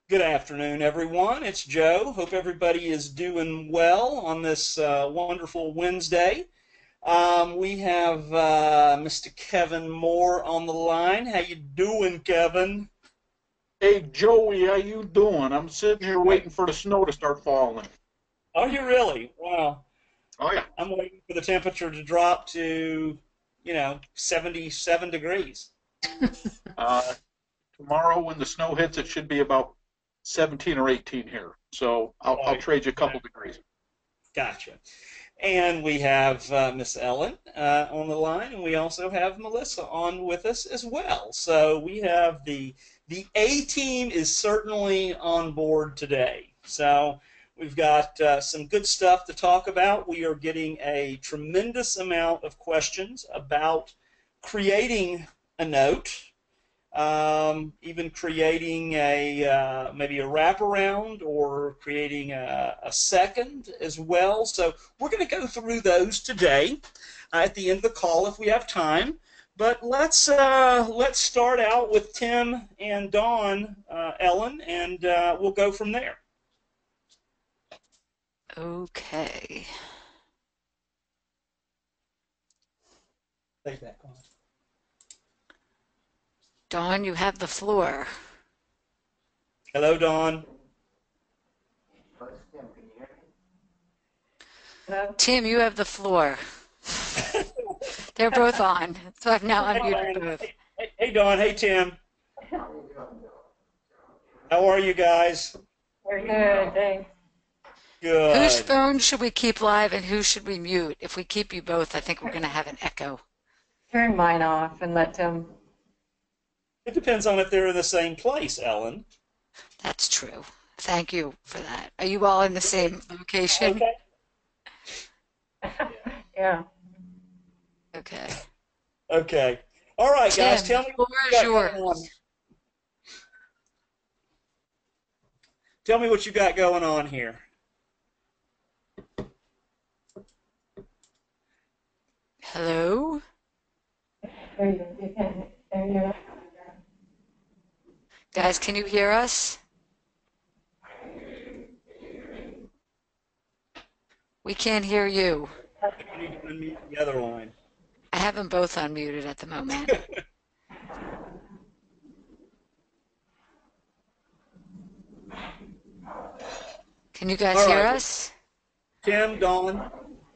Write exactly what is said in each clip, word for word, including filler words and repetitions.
Good afternoon, everyone. It's Joe. Hope everybody is doing well on this uh, wonderful Wednesday. Um, we have uh, Mister Kevin Moore on the line. How you doing, Kevin? Hey Joey, how you doing? I'm sitting here Hey, waiting for the snow to start falling. are you really? Wow. Oh yeah. I'm waiting for the temperature to drop to, you know, seventy-seven degrees. Uh, Tomorrow when the snow hits, it should be about seventeen or eighteen here. So I'll I'll Right. trade you a Yeah. couple degrees. Gotcha. And we have uh, Miss Ellen uh, on the line, and we also have Melissa on with us as well. So we have the the A team is certainly on board today. So we've got uh, some good stuff to talk about. We are getting a tremendous amount of questions about creating a note, um, even creating a uh, maybe a wraparound or creating a, a second as well. So we're going to go through those today uh, at the end of the call if we have time. But let's uh, let's start out with Tim and Dawn, uh, Ellen, and uh, we'll go from there. Okay. Take that, Dawn. Dawn, you have the floor. Hello, Dawn. Tim, you have the floor. They're both on, so I've now Hey, unmuted Dawn. both. Hey, hey, hey, Dawn. Hey, Tim. How are you guys? We're good, thanks. Whose Good. phone should we keep live and who should we mute? If we keep you both, I think we're going to have an echo. Turn mine off and let Tim. It depends on if they're in the same place, Ellen. That's true. Thank you for that. Are you all in the same location? Okay. Yeah. Okay. Okay. All right, guys. Tim, Tell the me floor what you is got going on. yours. Tell me what you got going on here. Hello? There you go. You can, there you go. Guys, can you hear us? We can't hear you. You need to unmute the other line. I have them both unmuted at the moment. Can you guys All hear right. us? Tim, Dawn.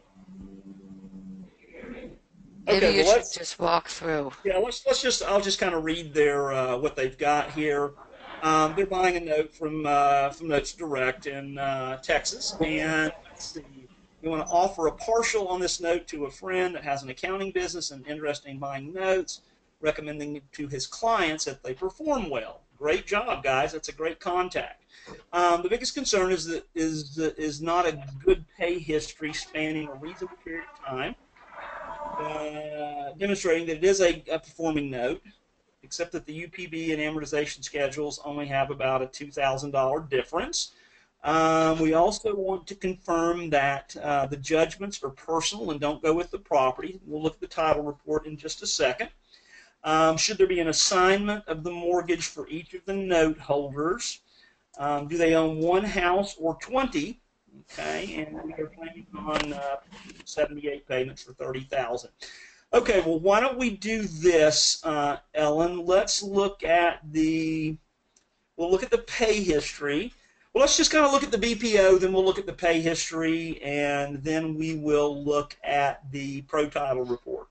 Maybe Okay. you Well, should let's just walk through. yeah. Let's let's just I'll just kind of read their uh, what they've got here. Um, they're buying a note from uh, from Notes Direct in uh, Texas, and let's see. We want to offer a partial on this note to a friend that has an accounting business and interested in buying notes, recommending it to his clients that they perform well. Great job, guys. That's a great contact. Um, the biggest concern is that is is not a good pay history spanning a reasonable period of time, uh, demonstrating that it is a, a performing note, except that the U P B and amortization schedules only have about a two thousand dollars difference. Um, we also want to confirm that uh, the judgments are personal and don't go with the property. We'll look at the title report in just a second. Um, should there be an assignment of the mortgage for each of the note holders? Um, do they own one house or twenty? Okay, and we are planning on uh, seventy-eight payments for thirty thousand dollars. Okay, well, why don't we do this, uh, Ellen? Let's look at the, we'll look at the pay history. Well, let's just kind of look at the B P O, then we'll look at the pay history, and then we will look at the pro title report.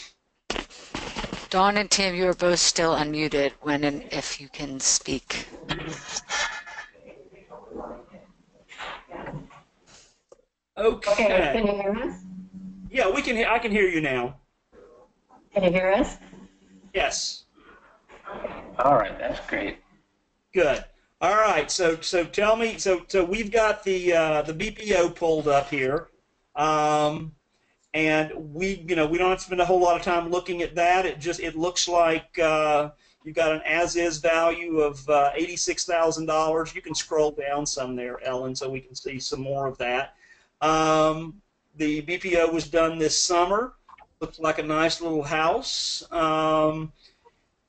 Dawn and Tim, you are both still unmuted when and if you can speak. Okay, Okay. can you hear us? Yeah, we can. he- I can hear you now. Can you hear us? Yes. All right, that's great. Good. All right. So so tell me. So so we've got the uh, the B P O pulled up here, um, and we you know we don't have to spend a whole lot of time looking at that. It just it looks like uh, you've got an as-is value of uh, eighty-six thousand dollars. You can scroll down some there, Ellen, so we can see some more of that. Um, the B P O was done this summer. Looks like a nice little house. Um,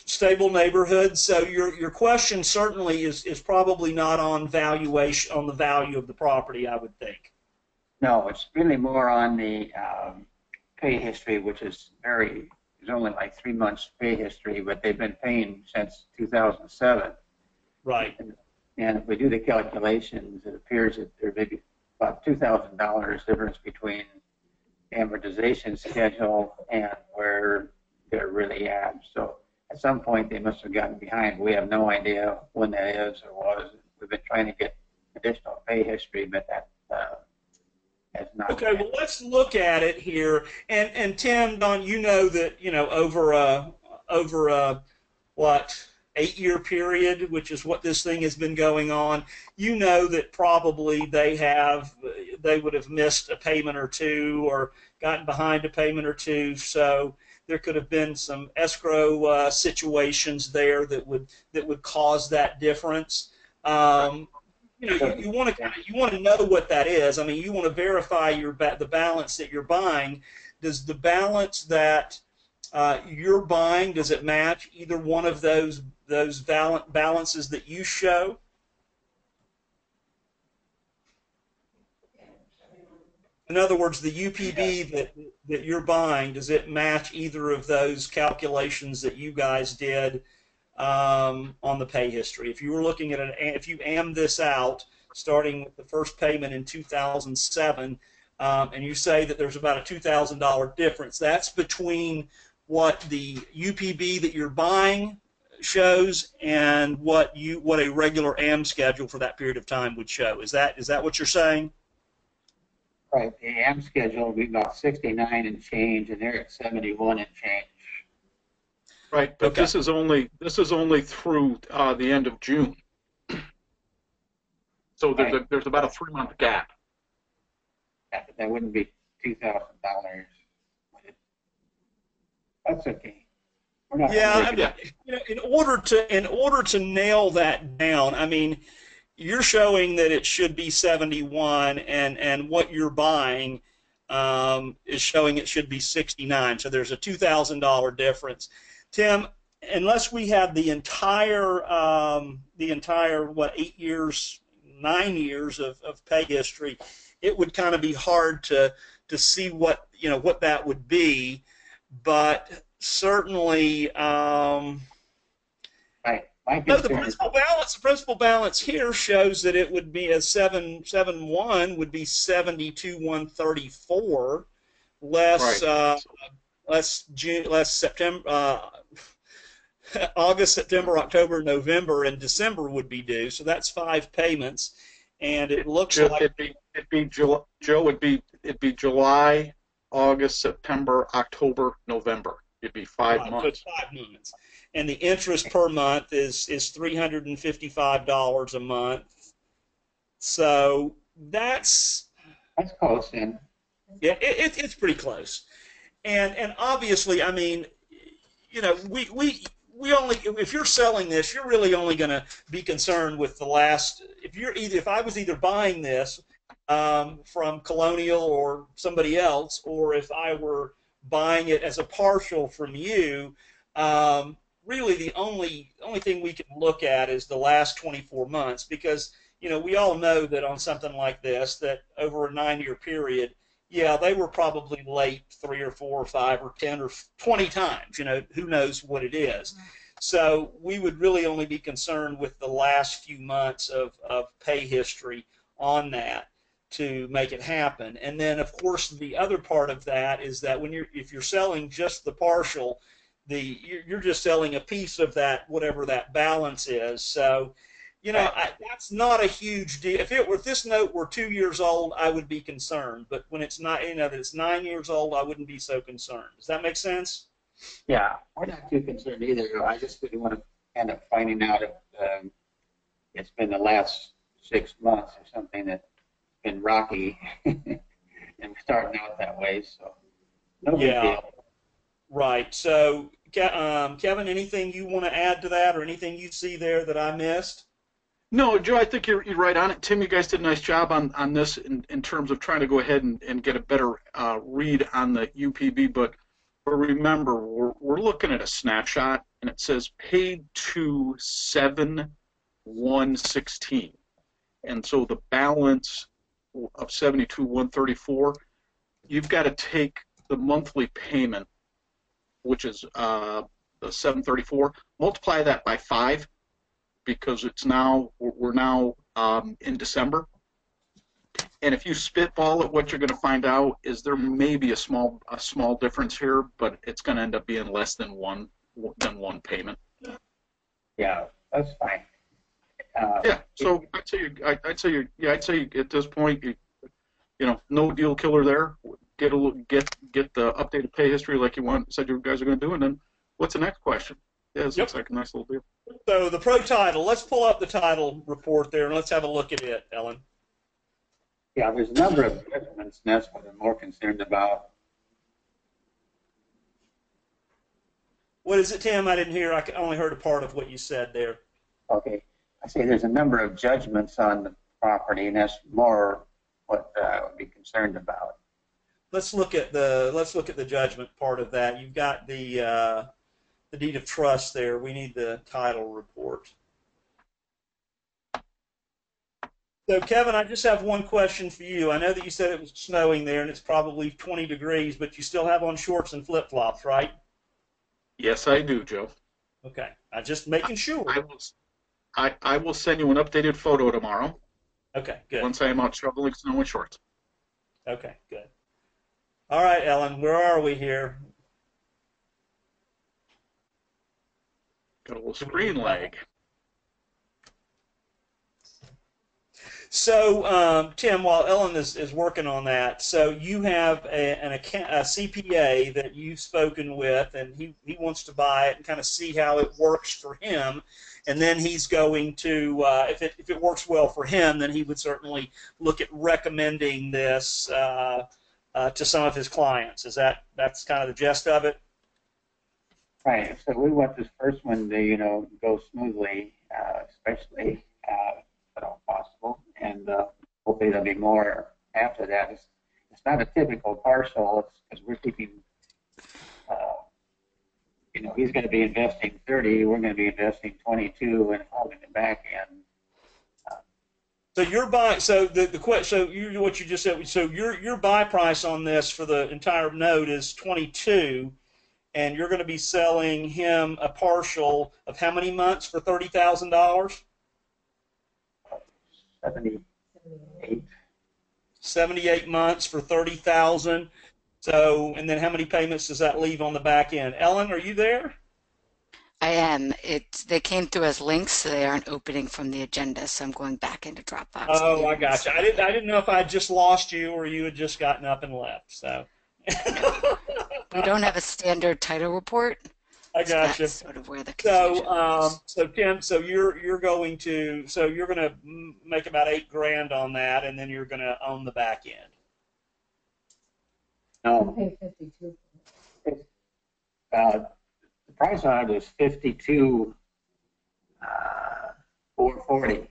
stable neighborhood. So your your question certainly is is probably not on valuation on the value of the property, I would think. No, it's really more on the um, pay history, which is very, there's only like three months pay history, but they've been paying since two thousand seven. Right. And, and if we do the calculations, it appears that there may be about two thousand dollars difference between amortization schedule and where they're really at. So at some point they must have gotten behind. We have no idea when that is or was. We've been trying to get additional pay history, but that uh, has not. Okay, well, let's look at it here. And and Tim, Don, you know that you know over a over a what eight year period, which is what this thing has been going on. You know that probably they have they would have missed a payment or two or gotten behind a payment or two. So there could have been some escrow uh, situations there that would that would cause that difference. Um, you know, you, you want to kind of, you want to know what that is. I mean, you want to verify your ba the balance that you're buying. Does the balance that uh, you're buying, does it match either one of those those val balances that you show? In other words, the U P B that that you're buying, does it match either of those calculations that you guys did um, on the pay history? If you were looking at an, if you am this out, starting with the first payment in two thousand seven, um, and you say that there's about a two thousand dollar difference, that's between what the U P B that you're buying shows and what you what a regular A M schedule for that period of time would show. Is that is that what you're saying? Right, the A M schedule will be about sixty-nine and change, and they're at seventy-one and change. Right, but Okay. this is only this is only through uh, the end of June. So there's Right. a, there's about a three month gap. Yeah, but that wouldn't be two thousand dollars. That's okay. We're not Yeah, I gonna mean, make it- you know, in order to in order to nail that down, I mean, you're showing that it should be seventy-one, and and what you're buying um, is showing it should be sixty-nine. So there's a two thousand dollar difference. Tim, unless we have the entire um, the entire what eight years, nine years of, of pay history, it would kind of be hard to to see what you know what that would be. But certainly, um, Right. My no, the concern is- principal balance. The principal balance here shows that it would be a seven seven one would be seventy two one thirty four, less Right. uh, less June, less September, uh, August, September, October, November, and December would be due. So that's five payments, and it looks Joe, like it'd be it'd be July, Joe it'd be it'd be July, August, September, October, November. It'd be five Right, so months. it's five months, and the interest per month is is three hundred and fifty five dollars a month. So that's That's close then. yeah, it, it, it's pretty close, and and obviously, I mean, you know, we we. We only, if you're selling this, you're really only going to be concerned with the last. If you're either, if I was either buying this um, from Colonial or somebody else, or if I were buying it as a partial from you, um, really the only only thing we can look at is the last twenty-four months, because you know we all know that on something like this, that over a nine-year period, yeah, they were probably late three or four or five or ten or twenty times. You know, who knows what it is. So we would really only be concerned with the last few months of, of pay history on that to make it happen. And then, of course, the other part of that is that when you're if you're selling just the partial, the you're, you're just selling a piece of that whatever that balance is. So. You know, I, that's not a huge deal. If it were, if this note were two years old, I would be concerned. But when it's not, you know, that it's nine years old, I wouldn't be so concerned. Does that make sense? Yeah, we're not too concerned either. I just didn't want to end up finding out if um, it's been the last six months or something that's been rocky and starting out that way. So no big Yeah. deal. Right. So, Ke- um, Kevin, anything you want to add to that, or anything you see there that I missed? No, Joe, I think you're, you're right on it. Tim, you guys did a nice job on, on this in, in terms of trying to go ahead and, and get a better uh, read on the U P B. But But remember, we're, we're looking at a snapshot, and it says paid to seven one sixteen. And so the balance of seventy-two one thirty-four, you've got to take the monthly payment, which is uh, the seven thirty-four, multiply that by five, because it's now we're now um, in December. And if you spitball it, what you're going to find out is there may be a small a small difference here, but it's going to end up being less than one than one payment. Yeah, that's fine. Uh, Yeah, so I'd say you, I- I'd say you, yeah, I'd say at this point, you, you know, no deal killer there. Get a little- get get the updated pay history like you want said you guys are going to do, and then what's the next question? Yeah, this Yep. looks like a nice little deal. So the pro title, let's pull up the title report there and let's have a look at it, Ellen. Yeah, there's a number of judgments, and that's what I'm more concerned about. What is it, Tim? I didn't hear. I only heard a part of what you said there. Okay, I say there's a number of judgments on the property, and that's more what uh, I would be concerned about. Let's look at the let's look at the judgment part of that. You've got the uh, the deed of trust there. We need the title report. So, Kevin, I just have one question for you. I know that you said it was snowing there and it's probably twenty degrees, but you still have on shorts and flip-flops, right? Yes, I do, Joe. Okay. I'm just making sure. I will, I, I will send you an updated photo tomorrow Okay, good. once I am out shoveling snow in shorts. Okay, good. All right, Ellen, where are we here? Got a little screen lag. So, um, Tim, while Ellen is, is working on that, so you have a, an account, a C P A that you've spoken with, and he, he wants to buy it and kind of see how it works for him, and then he's going to, uh, if, it, if it works well for him, then he would certainly look at recommending this uh, uh, to some of his clients. Is that, that's kind of the gist of it? Right, so we want this first one to, you know, go smoothly, uh, especially uh, if at all possible, and uh, hopefully there'll be more after that. It's, it's not a typical parcel, it's because we're keeping, uh, you know, he's going to be investing thirty, we're going to be investing twenty-two and holding it back in. So your buy, so the the question, so you what you just said, so your your buy price on this for the entire note is twenty-two, and you're going to be selling him a partial of how many months for thirty thousand dollars? seventy-eight. Seventy-eight months for thirty thousand. So, and then how many payments does that leave on the back end? Ellen, are you there? I am. It they came through as links, so they aren't opening from the agenda. So I'm going back into Dropbox. Oh, I got you. I didn't. I didn't know if I had just lost you or you had just gotten up and left. So. We don't have a standard title report. I so got that's you. sort of where the confusion So, um, is. so Tim, so you're you're going to so you're going to make about eight grand on that, and then you're going to own the back end. I'll No, pay fifty-two. uh, the price on it is fifty-two, uh, four forty.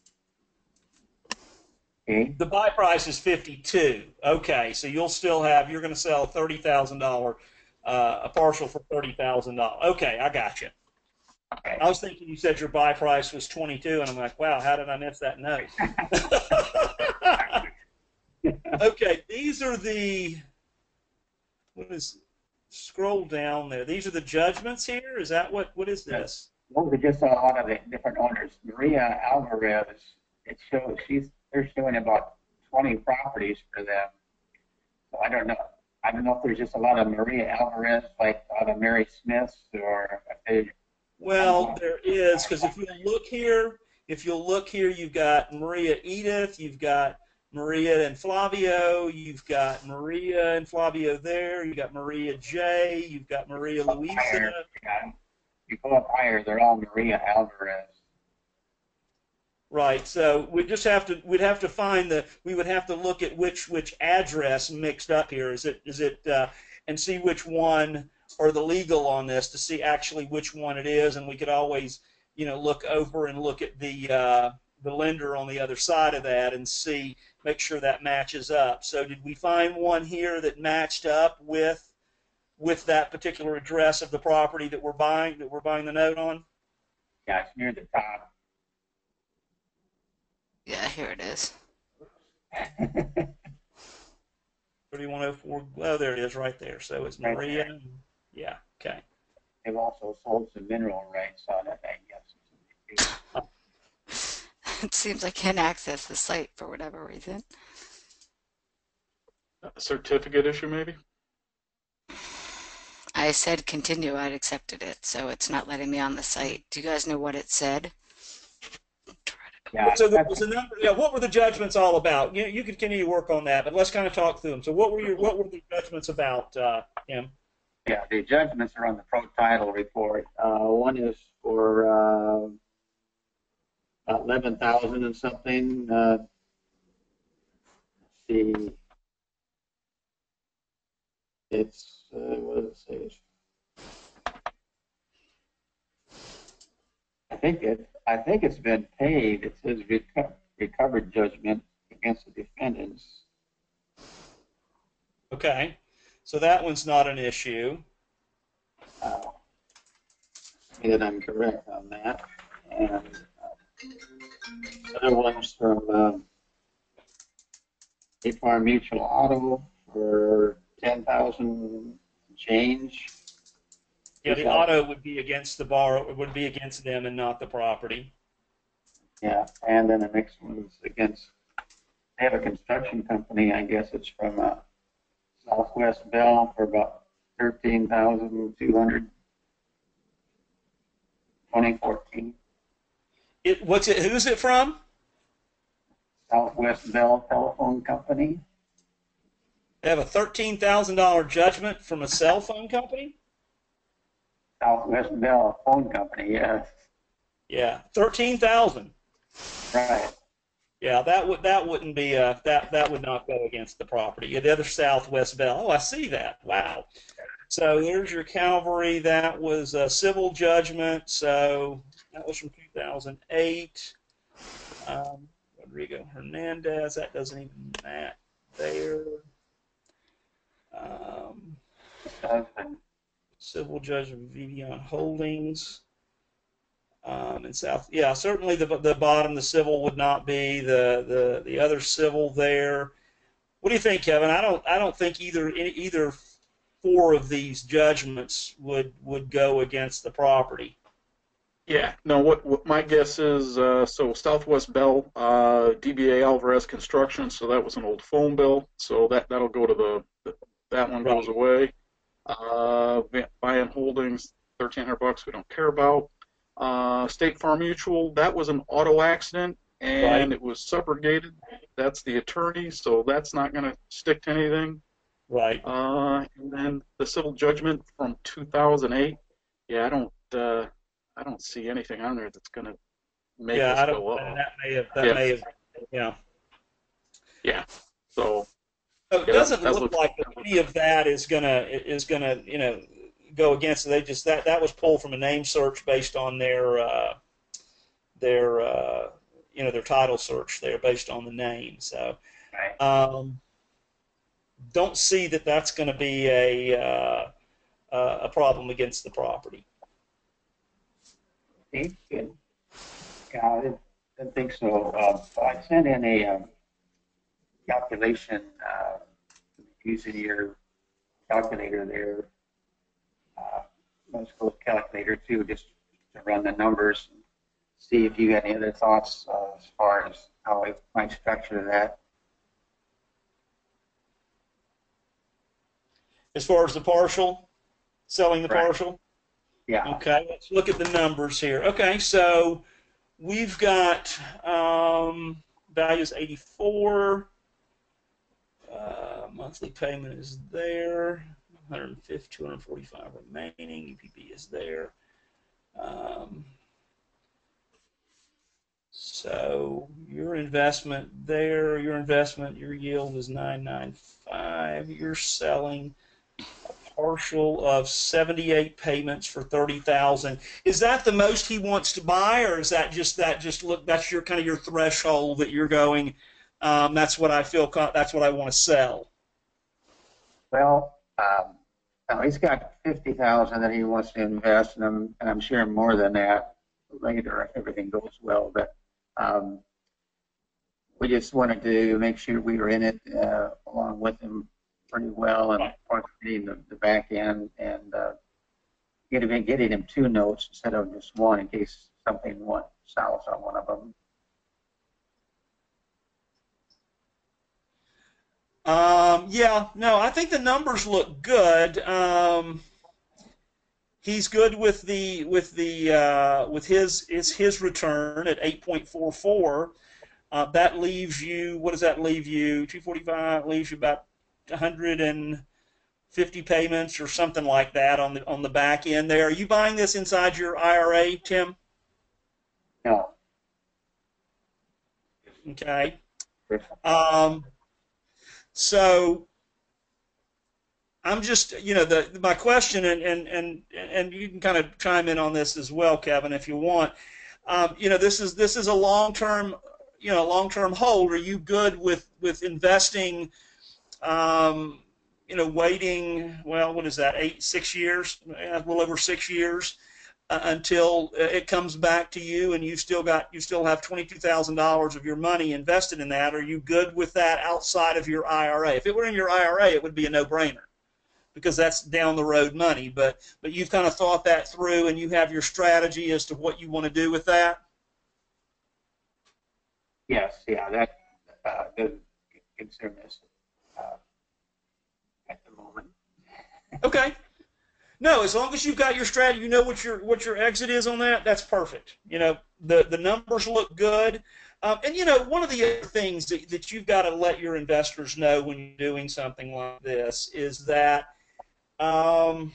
Okay, The buy price is fifty-two. Okay, so you'll still have you're going to sell a thirty thousand dollar uh, a partial for thirty thousand dollars. Okay, I got you. okay. I was thinking you said your buy price was twenty-two, and I'm like, wow, how did I miss that note? Okay, these are the. What is? Scroll down there. These are the judgments here. Is that what? What is this? Those are just a lot of the different owners. Maria Alvarez, it shows she's they're showing about twenty properties for them. So I don't know. I don't know if there's just a lot of Maria Alvarez, like a lot of Mary Smiths, or if they. Well, there is, because if you look here, if you'll look here, you've got Maria Edith, you've got Maria and Flavio, you've got Maria and Flavio there, you've got Maria J, you've got Maria Luisa. Yeah. You go up higher, they're all Maria Alvarez. Right. So we just have to we'd have to find the we would have to look at which which address mixed up here. Is it is it uh, and see which one or the legal on this to see actually which one it is, and we could always you know look over and look at the uh, the lender on the other side of that and see make sure that matches up. So did we find one here that matched up with with that particular address of the property that we're buying, that we're buying the note on? Yeah, it's near the top. Yeah, here it is. thirty-one oh four, oh, there it is right there. So it's Right Maria. there. Yeah, okay. They've also sold some mineral rights on it, I guess. It seems I can't access the site for whatever reason. A certificate issue, maybe? I said continue, I'd accepted it, so it's not letting me on the site. Do you guys know what it said? Yeah, So there that's- was a number, yeah, what were the judgments all about? You, you could continue to work on that, but let's kind of talk through them. So what were your, what were the judgments about, uh, Tim? yeah, the judgments are on the pro title report. Uh, one is for uh, about eleven thousand and something. Uh, let's see. It's, uh, what does it say? I think it, I think it's been paid. It says reco- recovered judgment against the defendants. Okay, so that one's not an issue. Uh, that I'm correct on that. And uh, other ones from um, A Farm Mutual Auto for ten thousand change. Yeah, the auto would be against the borrower, would be against them and not the property. Yeah, and then the next one's against, they have a construction company, I guess it's from uh, Southwest Bell for about thirteen thousand two hundred, twenty fourteen. It, what's it, who's it from? Southwest Bell Telephone Company. They have a thirteen thousand dollar judgment from a cell phone company? Southwest Bell Phone Company, yes. Yeah, thirteen thousand. Right. Yeah, that would that wouldn't be uh that that would not go against the property. Yeah, the other Southwest Bell. Oh, I see that. Wow. So there's your Calvary. That was a civil judgment. So that was from two thousand eight. Um, Rodrigo Hernandez. That doesn't even match there. Um, Husband. civil judgment, Vivian Holdings. Um, in South, yeah, certainly the the bottom, the civil would not be the the the other civil there. What do you think, Kevin? I don't I don't think either either four of these judgments would would go against the property. Yeah, no, what, what my guess is, uh, so Southwest Bell, uh, D B A Alvarez Construction, so that was an old phone bill, so that, that'll go to the, that one goes Right. away. Uh, Buy-in Holdings, thirteen hundred bucks, we don't care about. Uh, State Farm Mutual, that was an auto accident, and Right. it was subrogated. That's the attorney, so that's not going to stick to anything. Right. Uh, and then the civil judgment from two thousand eight, yeah, I don't, uh, I don't see anything on there that's going to make Yeah, us I don't. go And up. that may have that Yeah. may have yeah. Yeah, so So it Yeah, doesn't that look looks- like that any of that is gonna is gonna you know go against it. They just that that was pulled from a name search based on their uh, their uh, you know their title search there based on the name. So Right. um, don't see that that's going to be a uh, uh, a problem against the property. See, good. Yeah, I didn't, didn't think so. Uh, so I sent in a um, calculation uh, using your calculator there. Uh, let's go with calculator too, just to run the numbers and see if you got any other thoughts uh, as far as how I might structure that. As far as the partial, selling the Right. partial. Yeah. Okay, let's look at the numbers here. Okay, so we've got um, values eighty-four. Uh, monthly payment is there. one hundred fifty, two hundred forty-five remaining. U P P is there. Um, so your investment there, your investment, your yield is nine ninety-five. You're selling partial of seventy-eight payments for thirty thousand. Is that the most he wants to buy, or is that just that just look that's your kind of your threshold that you're going um, that's what I feel that's what I want to sell? Well, um, Uh, he's got fifty thousand that he wants to invest, and I'm, and I'm sure more than that later if everything goes well. But um, we just wanted to make sure we were in it uh, along with him pretty well, and getting the, the back end and uh, getting getting him two notes instead of just one in case something went south on one of them. Um, yeah, no, I think the numbers look good. Um, he's good with the with the uh, with his is his return at eight point four four. Uh, that leaves you. What does that leave you? two forty-five leaves you about one hundred fifty payments or something like that on the on the back end there. Are you buying this inside your I R A, Tim? No. Okay. Um, so I'm just, you know, the my question, and and and and you can kind of chime in on this as well, Kevin, if you want. Um, you know, this is this is a long-term, you know, long-term hold. Are you good with with investing? Um, you know, waiting. Well, what is that? Eight, six years, a little over six years. Uh, until it comes back to you, and you still got you still have twenty-two thousand dollars of your money invested in that. Are you good with that outside of your I R A? If it were in your I R A, it would be a no-brainer because that's down the road money. But but you've kind of thought that through, and you have your strategy as to what you want to do with that. Yes, yeah, that uh, doesn't concern us uh, at the moment. Okay. No, as long as you've got your strategy, you know what your what your exit is on that. That's perfect. You know, the the numbers look good, um, and you know one of the other things that, that you've got to let your investors know when you're doing something like this is that um,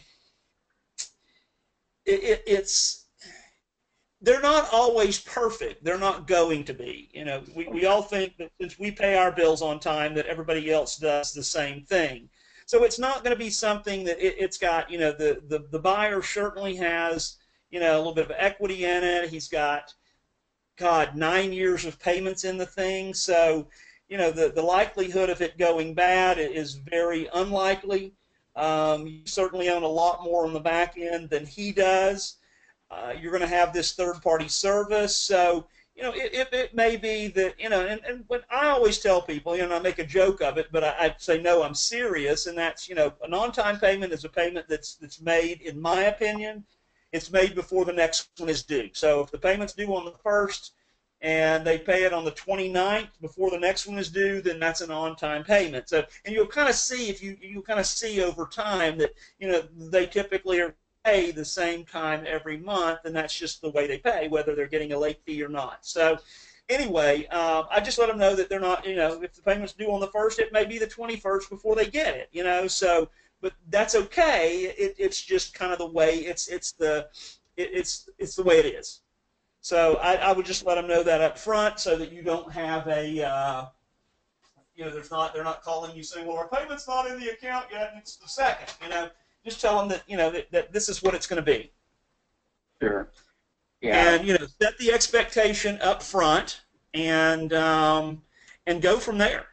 it, it, it's they're not always perfect. They're not going to be. You know, we we all think that since we pay our bills on time, that everybody else does the same thing. So it's not going to be something that it, it's got, you know, the, the, the buyer certainly has, you know, a little bit of equity in it. He's got, God, nine years of payments in the thing. So, you know, the, the likelihood of it going bad is very unlikely. Um, you certainly own a lot more on the back end than he does. Uh, you're going to have this third-party service. So, you know, it, it, it may be that, you know, and, and when I always tell people, you know, I make a joke of it, but I, I say, no, I'm serious, and that's, you know, an on-time payment is a payment that's that's made, in my opinion, it's made before the next one is due. So if the payment's due on the first and they pay it on the twenty-ninth before the next one is due, then that's an on-time payment. So, and you'll kind of see, if you, you'll kind of see over time that, you know, they typically are pay the same time every month, and that's just the way they pay, whether they're getting a late fee or not. So anyway, uh, I just let them know that they're not, you know, if the payment's due on the first, it may be the twenty-first before they get it, you know, so, but that's okay. It, it's just kind of the way, it's it's the, it, it's it's the way it is. So I, I would just let them know that up front so that you don't have a, uh, you know, there's not, they're not calling you saying, well, our payment's not in the account yet, and it's the second, you know. Just tell them that, you know, that, that this is what it's going to be. Sure. Yeah. And, you know, set the expectation up front and um, and go from there.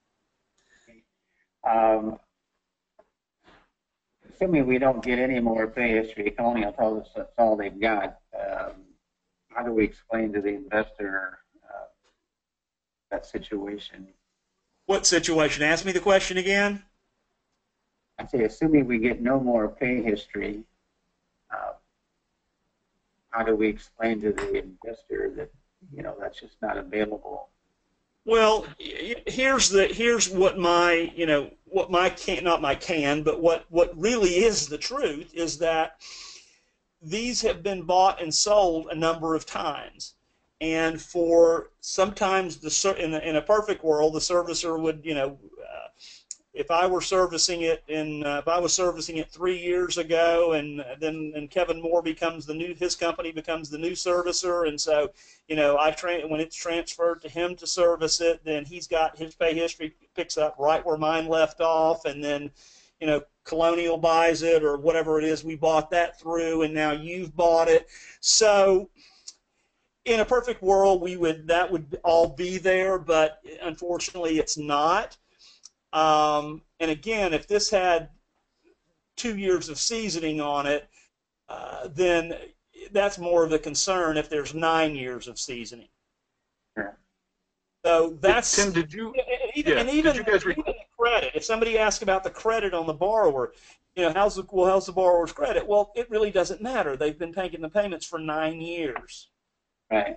Um, assuming we don't get any more pay history, only I'll tell us that's all they've got. Um, how do we explain to the investor uh, that situation? What situation? Ask me the question again. I say, assuming we get no more pay history, uh, how do we explain to the investor that, you know, that's just not available? Well, here's the here's what my you know what my can not my can but what what really is the truth is that these have been bought and sold a number of times, and for sometimes the in a, in a perfect world the servicer would you know. Uh, If I were servicing it in, uh, if I was servicing it three years ago, and then and Kevin Moore becomes the new, his company becomes the new servicer, and so, you know, I tra when it's transferred to him to service it, then he's got his pay history picks up right where mine left off, and then, you know, Colonial buys it or whatever it is, we bought that through, and now you've bought it. So, in a perfect world, we would that would all be there, but unfortunately, it's not. Um, and again, if this had two years of seasoning on it, uh, then that's more of the concern if there's nine years of seasoning. Sure. So that's Tim, did you? and even, yeah, and even, did you guys even the credit. If somebody asks about the credit on the borrower, you know, how's the well, how's the borrower's credit? Well, it really doesn't matter. They've been making the payments for nine years. Right.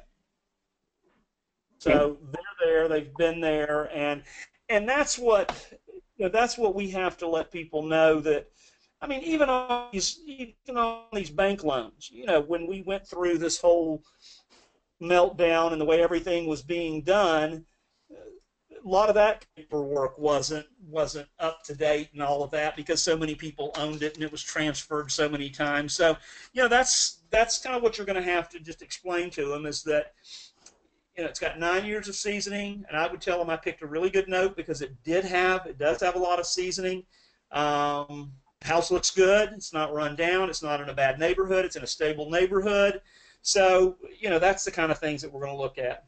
So they're there, they've been there, and and that's what you know, that's what we have to let people know that. I mean, even on these even on these bank loans, you know, when we went through this whole meltdown and the way everything was being done, a lot of that paperwork wasn't wasn't up to date and all of that because so many people owned it and it was transferred so many times. So, you know, that's that's kind of what you're going to have to just explain to them is that. You know, it's got nine years of seasoning, and I would tell them I picked a really good note because it did have, it does have a lot of seasoning. Um, house looks good. It's not run down. It's not in a bad neighborhood. It's in a stable neighborhood. So, you know, that's the kind of things that we're going to look at.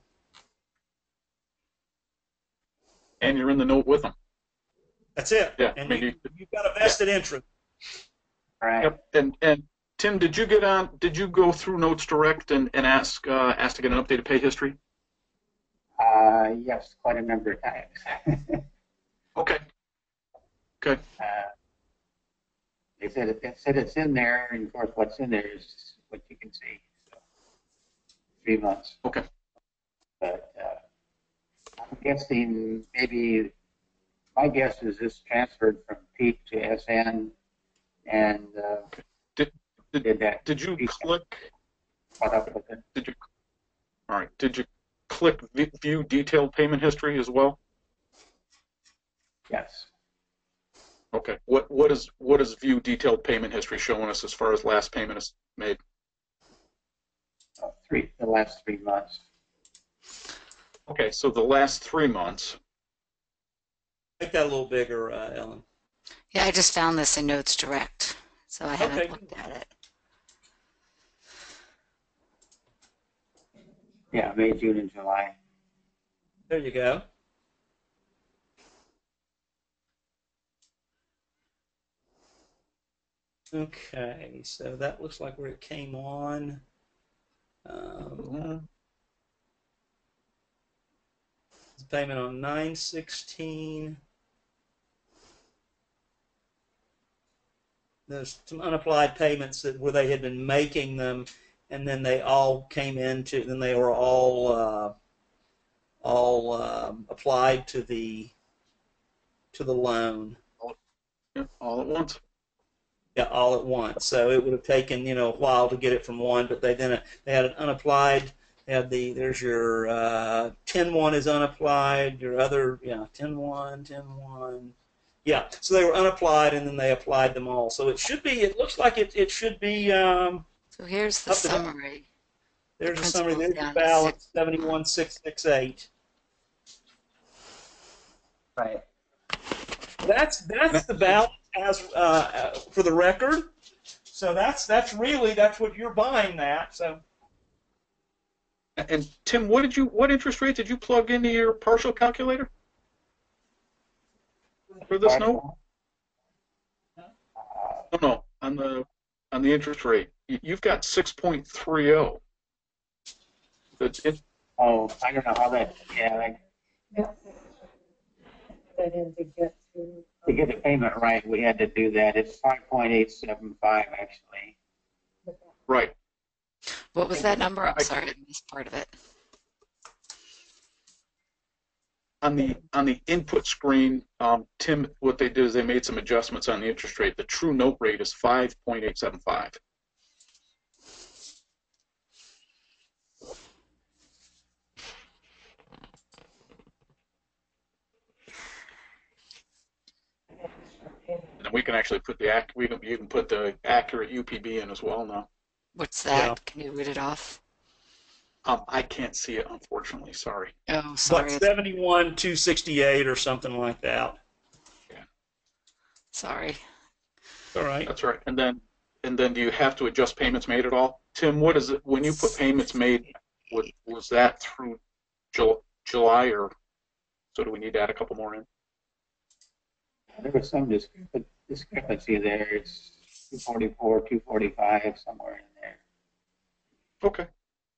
And you're in the note with them. That's it. Yeah, and I mean, you, you- you've got a vested interest. Right. Yep. And and Tim, did you get on? Did you go through Notes Direct and and ask uh, ask to get an updated pay history? Uh, yes, quite a number of times. Okay. Okay. uh, they said it, it said it's in there, and of course, what's in there is what you can see. So, three months. Okay. But uh, I'm guessing maybe my guess is this transferred from Peak to S N, and uh, Did did, did that did you click? caught up with it. Did you? All right. Did you click v- View Detailed Payment History as well? Yes. Okay. What what is what is View Detailed Payment History showing us as far as last payment is made? Uh, three the last three months. Okay. So the last three months. Make that a little bigger, uh, Ellen. Yeah, I just found this in Notes Direct, so I haven't Okay. looked at it. Yeah, May, June, and July. There you go. Okay, so that looks like where it came on. Um, payment on nine sixteen. There's some unapplied payments that where they had been making them, and then they all came into, then they were all uh, all um, applied to the to the loan. Yeah, all at once. Yeah, all at once. So it would have taken, you know, a while to get it from one, but they then they had an unapplied. They had the there's your uh, ten one is unapplied. Your other yeah ten one, ten one. Yeah, so they were unapplied and then they applied them all. So it should be. It looks like it. It should be. Um, So here's the Up to that. summary. there's The a summary. There's principal's the down to balance seventy one six six eight. Right. That's that's the balance as uh, for the record. So that's that's really that's what you're buying that. So. And Tim, what did you what interest rate did you plug into your partial calculator for this note? Uh, No, no, on the on the interest rate, You- you've got six point three zero. That's it. oh, I don't know how that. Yeah, like, Yeah. That in to get to. to get the payment right, we had to do that. It's five point eight seven five actually. Right. What was that number? I'm I- sorry, I missed part of it. On the on the input screen, um, Tim, what they did is they made some adjustments on the interest rate. The true note rate is five point eight seven five. And we can actually put the act. We can you can put the accurate U P B in as well now. What's that? Yeah. Can you read it off? Um, I can't see it, unfortunately. Sorry. Oh, Like sorry. seventy-one two sixty-eight or something like that. Sorry. All right. That's right. And then, and then, do you have to adjust payments made at all, Tim? What is it when you put payments made? Was, was that through Jul- July, or so? Do we need to add a couple more in? There was some discrepan- discrepancy there. It's two forty-four, two forty-five, somewhere in there. Okay.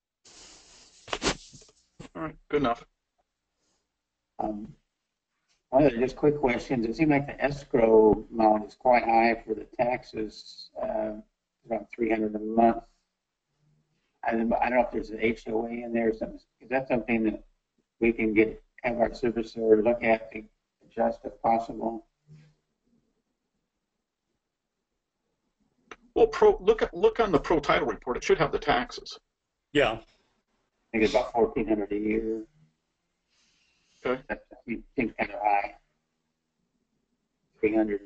All right, good enough. Um, one of the just quick questions. It seemed like the escrow amount is quite high for the taxes, uh, around three hundred a month. I don't, I don't know if there's an H O A in there or something. Is that something that we can get, have our servicer look at to adjust if possible? Well, pro, look at look on the pro title report. It should have the taxes. Yeah. I think it's about fourteen hundred a year. Okay. That seems kind of high. Three hundred.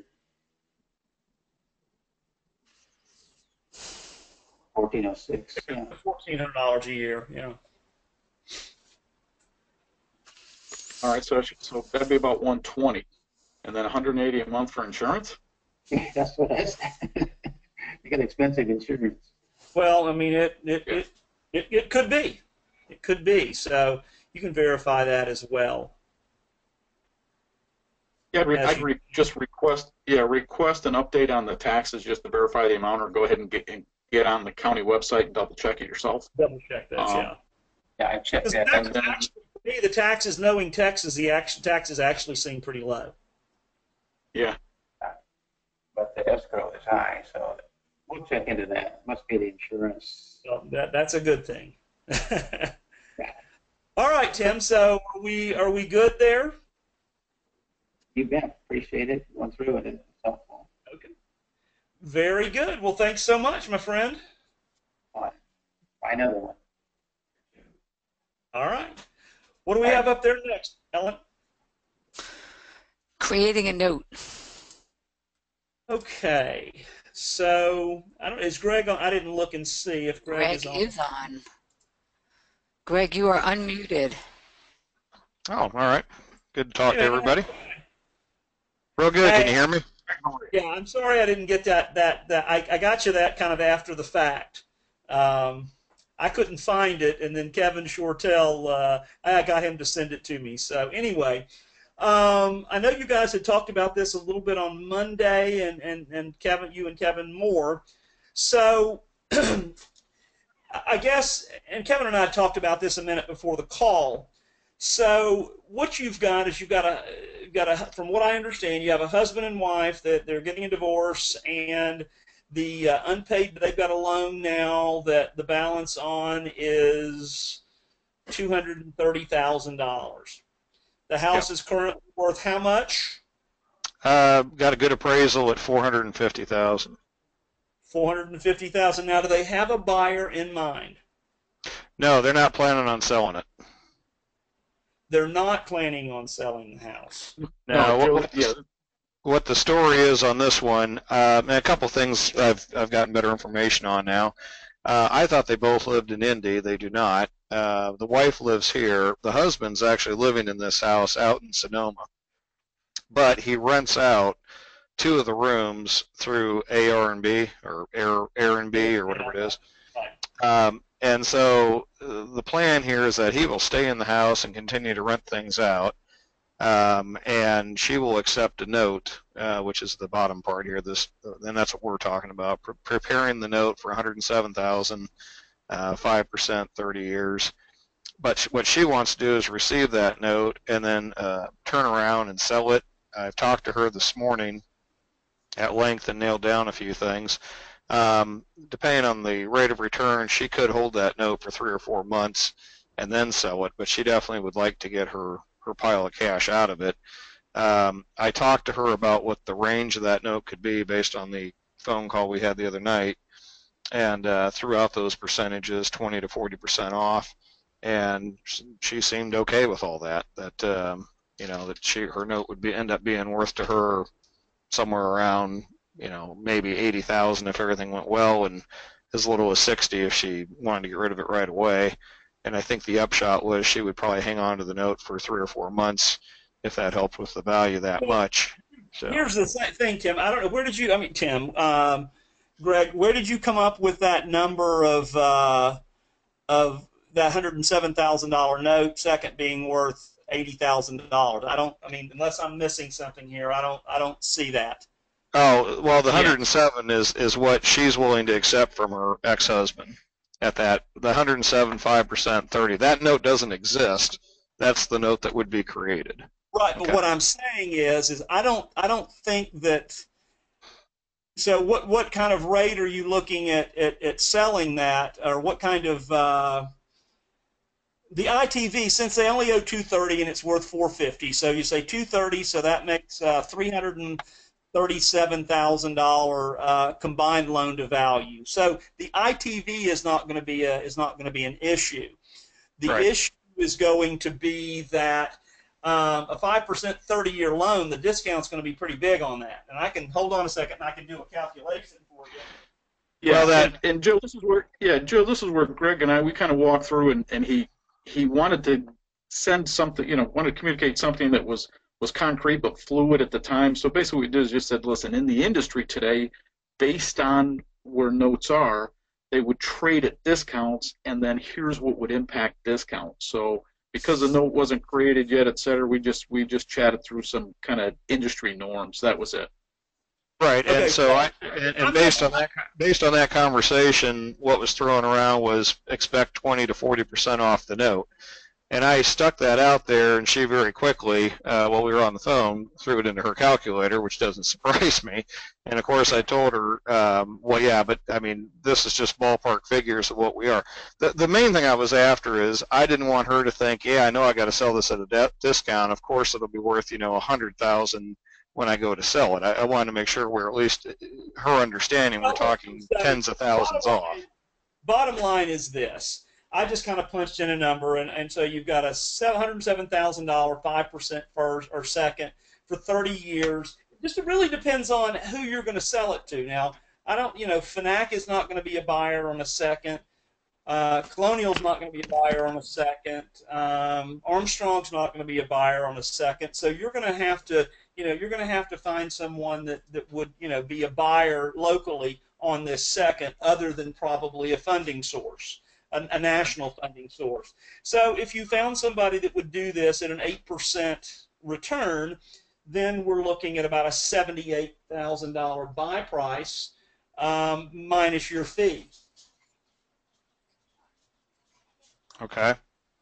Fourteen oh six. Yeah. fourteen hundred dollars a year, yeah. All right, so I should, so that'd be about one twenty, and then one hundred eighty a month for insurance. That's what I said. You got expensive insurance. Well, I mean, it it, it it it could be. It could be. So you can verify that as well. Yeah, I'd, re, As I'd you- re, just request yeah request an update on the taxes just to verify the amount, or go ahead and get and get on the county website and double check it yourself. Double check that, Um, yeah. Yeah, I checked Because that. taxes and then- actually, for me, the taxes, knowing Texas, the action, taxes actually seem pretty low. Yeah. But the escrow is high, so we'll check into that. Must be the insurance. So that that's a good thing. All right, Tim. So are we are we good there? You bet. Appreciate it. Going through it. It's helpful. Okay. Very good. Well, thanks so much, my friend. Fine. Buy another one. All right. What do we have up there next, Ellen? Creating a note. Okay. So I don't. Is Greg on? I didn't look and see if Greg, Greg is on. is on. Greg, you are unmuted. Oh, all right. Good to talk to Yeah. everybody. Real good. Can you hear me? Yeah, I'm sorry I didn't get that. That that I, I got you that kind of after the fact. Um, I couldn't find it, and then Kevin Shortell, uh, I got him to send it to me. So anyway, um, I know you guys had talked about this a little bit on Monday, and and and Kevin, you and Kevin more. So I guess, and Kevin and I talked about this a minute before the call. So what you've got is you've got a got a from what I understand, you have a husband and wife that they're getting a divorce, and the uh, unpaid, they've got a loan now that the balance on is two hundred thirty thousand dollars. The house is currently worth how much? Uh, got a good appraisal at four hundred fifty thousand. four hundred fifty thousand dollars. Now, do they have a buyer in mind? No, they're not planning on selling it. They're not planning on selling the house. No, what, Joe, what, yeah, the, what the story is on this one, uh, and a couple things I've I've gotten better information on now. Uh, I thought they both lived in Indy. They do not. Uh, the wife lives here. The husband's actually living in this house out in Sonoma, but he rents out two of the rooms through A R and B or Air Airbnb or whatever it is. Um, and so uh, the plan here is that he will stay in the house and continue to rent things out, um, and she will accept a note, uh, which is the bottom part here. This, and that's what we're talking about. Pre preparing the note for one hundred seven thousand dollars, uh, five percent, thirty years. But sh what she wants to do is receive that note and then uh, turn around and sell it. I've talked to her this morning at length and nailed down a few things. Um, depending on the rate of return, she could hold that note for three or four months and then sell it, but she definitely would like to get her, her pile of cash out of it. Um, I talked to her about what the range of that note could be based on the phone call we had the other night, and uh, threw out those percentages, twenty to forty percent off, and she seemed okay with all that, that um, you know, that she, her note would be, end up being worth to her somewhere around, you know, maybe eighty thousand if everything went well, and as little as sixty if she wanted to get rid of it right away. And I think the upshot was she would probably hang on to the note for three or four months if that helped with the value that much. So Here's the th thing, Tim. I don't know, where did you, I mean, Tim, um, Greg, where did you come up with that number of uh, of that one hundred seven thousand dollar note, second being worth eighty thousand dollars? I don't, I mean, unless I'm missing something here, I don't, I don't see that. Oh, well, the Yeah. one hundred seven is is what she's willing to accept from her ex-husband. At that, the one hundred seven, five percent, thirty. That note doesn't exist. That's the note that would be created. Right, but Okay. what I'm saying is, is I don't, I don't think that. So, what, what kind of rate are you looking at, at, at selling that, or what kind of uh, the I T V? Since they only owe two thirty and it's worth four fifty, so you say two thirty, so that makes uh, three hundred thirty-seven thousand dollar uh, combined loan to value. So the I T V is not going to be a is not going to be an issue. The Right. issue is going to be that um, a five percent thirty-year loan, the discount's going to be pretty big on that. And I can, hold on a second, and I can do a calculation for you. Yeah, Well, that- and, and Joe, this is where yeah, Joe, this is where Greg and I we kind of walked through, and, and he he wanted to send something, you know, wanted to communicate something that was was concrete but fluid at the time. So basically, what we did is just said, listen, in the industry today, based on where notes are, they would trade at discounts, and then here's what would impact discounts. So because the note wasn't created yet, et cetera, we just we just chatted through some kind of industry norms. That was it. Right, Okay. and so I and, and based on that based on that conversation, what was thrown around was expect twenty to forty percent off the note, and I stuck that out there, and she very quickly, uh, while we were on the phone, threw it into her calculator, which doesn't surprise me. And of course, I told her, um, well, yeah, but I mean, this is just ballpark figures of what we are. The the main thing I was after is I didn't want her to think, yeah, I know I got to sell this at a de- discount. Of course, it'll be worth you know a hundred thousand when I go to sell it. I, I wanted to make sure we're at least her understanding. We're talking tens of thousands bottom off. line, bottom line is this. I just kind of punched in a number, and, and so you've got a one hundred seven thousand dollars five percent first or second for thirty years. It just really depends on who you're going to sell it to. Now, I don't, you know, F N A C is not going to be a buyer on a second. Uh, Colonial's not going to be a buyer on a second. Um, Armstrong's not going to be a buyer on a second. So you're going to have to, you know, you're going to have to find someone that, that would, you know, be a buyer locally on this second, other than probably a funding source, a, a national funding source. So if you found somebody that would do this at an eight percent return, then we're looking at about a seventy-eight thousand dollars buy price um, minus your fee. Okay.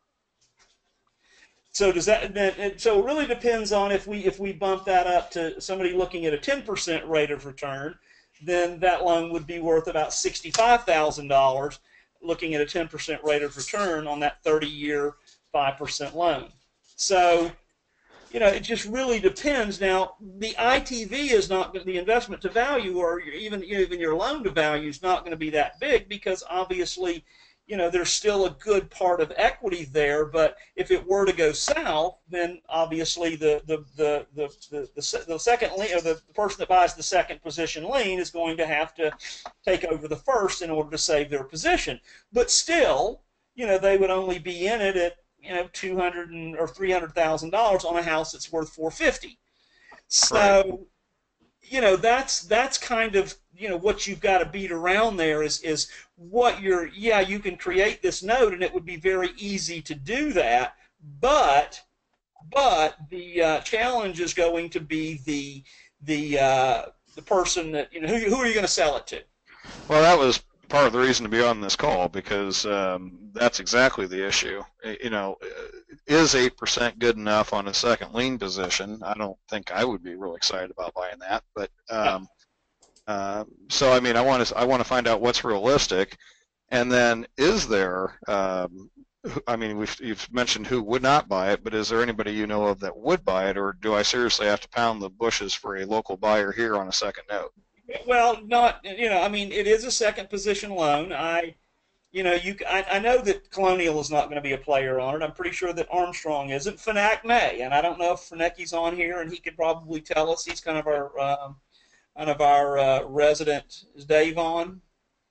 So does that? Then, so it really depends on if we if we bump that up to somebody looking at a ten percent rate of return, then that loan would be worth about sixty-five thousand dollars. Looking at a ten percent rate of return on that thirty-year five percent loan. So, you know, it just really depends. Now, the I T V is not the investment to value, or even even your loan to value is not going to be that big, because obviously, you know, there's still a good part of equity there. But if it were to go south, then obviously the the the the the, the, the second lien, or the person that buys the second position lien, is going to have to take over the first in order to save their position. But still, you know, they would only be in it at, you know, two hundred or three hundred thousand dollars on a house that's worth four fifty. So, Right. you know, that's that's kind of, you know, what you've got to beat around there is is what you're. Yeah, you can create this note, and it would be very easy to do that, but but the uh, challenge is going to be the the uh, the person that, you know, who, who are you going to sell it to? Well, that was part of the reason to be on this call, because um, that's exactly the issue. You know, is eight percent good enough on a second lien position? I don't think I would be really excited about buying that. But um, uh, so, I mean, I want to I want to find out what's realistic, and then is there? Um, I mean, we've you've mentioned who would not buy it, but is there anybody you know of that would buy it, or do I seriously have to pound the bushes for a local buyer here on a second note? Well, not, you know, I mean, it is a second position loan. I, you know, you, I, I know that Colonial is not going to be a player on it. I'm pretty sure that Armstrong isn't. F N A C may, and I don't know if Fernecki's on here, and he could probably tell us. He's kind of our, um, kind of our uh, resident. Is Dave on?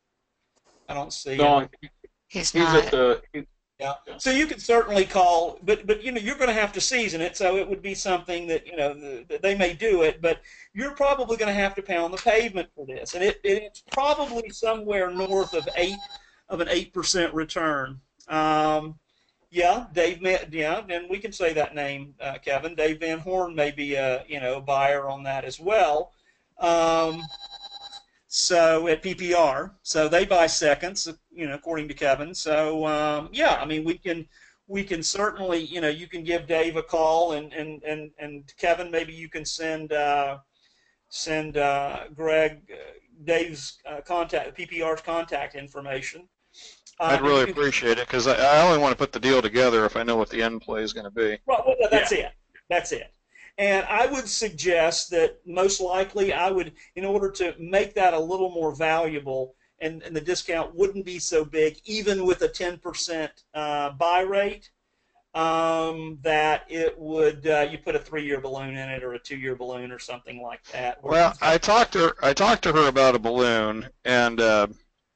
I don't see him. No, He's he's not. at the. he- Yeah. So you could certainly call, but but you know, you're going to have to season it, so it would be something that, you know, the, they may do it, but you're probably going to have to pound the pavement for this, and it, it's probably somewhere north of eight of an eight percent return. Um, yeah, Dave. Yeah, and we can say that name, uh, Kevin. Dave Van Horn may be a, you know, buyer on that as well. Um, so at P P R, so they buy seconds, you know, according to Kevin. So um, yeah, I mean, we can we can certainly, you know, you can give Dave a call, and and and, and Kevin, maybe you can send uh, send uh, Greg uh, Dave's uh, contact, P P R's contact information. Uh, I'd really can, appreciate it because I, I only want to put the deal together if I know what the end play is going to be. Well, well that's yeah. it. That's it. And I would suggest that most likely I would, in order to make that a little more valuable, and, and the discount wouldn't be so big, even with a ten percent uh, buy rate, um, that it would, uh, you put a three-year balloon in it or a two-year balloon or something like that. Well, I talked to her, I talked to her about a balloon, and uh,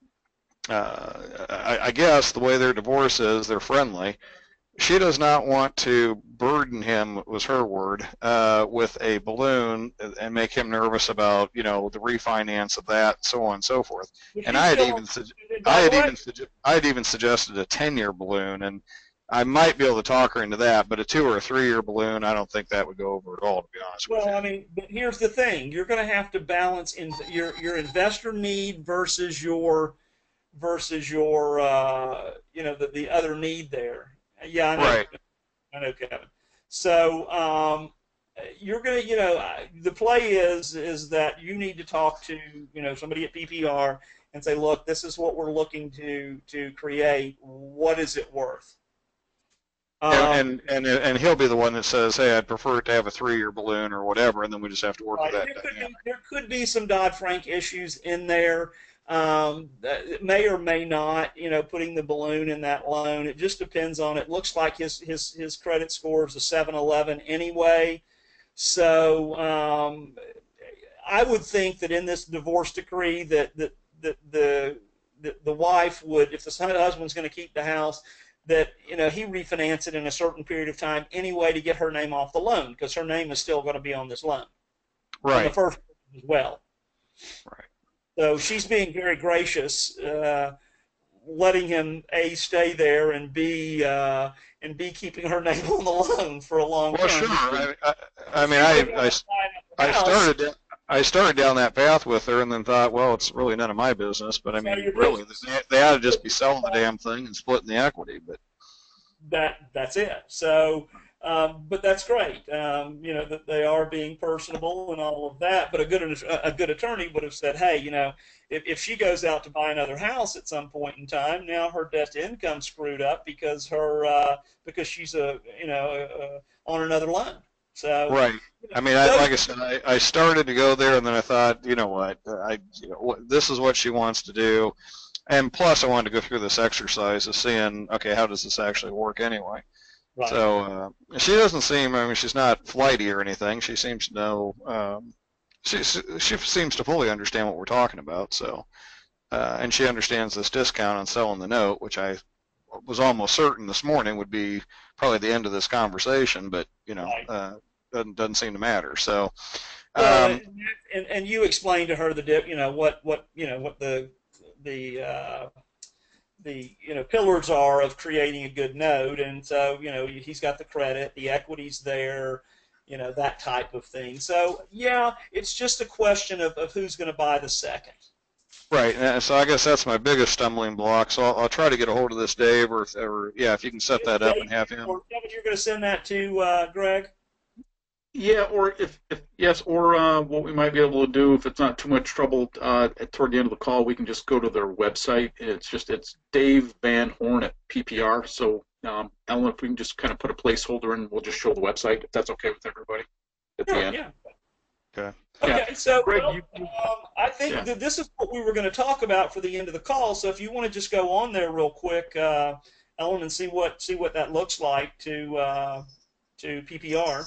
uh, I, I guess the way their divorce is, they're friendly. She does not want to burden him, was her word, uh, with a balloon and make him nervous about, you know, the refinance of that, and so on and so forth. And I had even, I had even, I had even suggested a ten-year balloon, and I might be able to talk her into that, but a two or a three-year balloon, I don't think that would go over at all, to be honest with you. Well, I mean, but here's the thing: you're going to have to balance in your your investor need versus your versus your uh, you know the the other need there. Yeah, I know. Right. I know, Kevin. So um, you're gonna, you know, the play is is that you need to talk to, you know, somebody at P P R and say, look, this is what we're looking to to create. What is it worth? Um, and, and and and he'll be the one that says, hey, I'd prefer it to have a three-year balloon or whatever, and then we just have to work right. with There that. could, be, there could be some Dodd-Frank issues in there. Um, it may or may not, you know, putting the balloon in that loan. It just depends on it. Looks like his his his credit score is a seven eleven anyway. So um, I would think that in this divorce decree that that, that the, the the wife would, if the husband's going to keep the house, that, you know, he refinance it in a certain period of time anyway to get her name off the loan, because her name is still going to be on this loan. Right. On the first as well. Right. So she's being very gracious, uh, letting him A, stay there, and B, uh, and B, keeping her name on the loan for a long well, time. Well, sure. I, I, I mean, I, I, I started I started down that path with her, and then thought, well, it's really none of my business. But I mean, really, they, they ought to just be selling the damn thing and splitting the equity. But that that's it. So. Um, but that's great, um, you know, that they are being personable and all of that. But a good a good attorney would have said, hey, you know, if, if she goes out to buy another house at some point in time, now her debt to income screwed up because her uh, because she's a you know uh, on another loan. So right. I mean, I, like I said, I, I started to go there, and then I thought, you know what, I you know this is what she wants to do, and plus I wanted to go through this exercise of seeing, okay, how does this actually work anyway. Right. So uh, she doesn't seem, I mean, she's not flighty or anything. She seems to know, um, she, she seems to fully understand what we're talking about. So, uh, and she understands this discount on selling the note, which I was almost certain this morning would be probably the end of this conversation, but, you know, right. uh, doesn't, doesn't seem to matter. So, um, well, and, and you explained to her the dip, you know, what, what, you know, what the, the, uh, the you know pillars are of creating a good note, and so you know he's got the credit, the equity's there, you know that type of thing. So yeah, it's just a question of, of who's going to buy the second. Right, and so I guess that's my biggest stumbling block. So I'll, I'll try to get a hold of this Dave, or, or yeah, if you can set that up and have him. Or Kevin, you're going to send that to uh, Greg. Yeah, or if, if yes, or uh, what we might be able to do, if it's not too much trouble, uh, toward the end of the call, we can just go to their website. It's just it's Dave Van Horn at P P R. So, um, Ellen, if we can just kind of put a placeholder in, we'll just show the website if that's okay with everybody at sure, the end. Yeah. Okay. Okay. Yeah. So, Greg, well, you, you, um, I think yeah. that this is what we were going to talk about for the end of the call. So, if you want to just go on there real quick, uh, Ellen, and see what see what that looks like to uh, to P P R.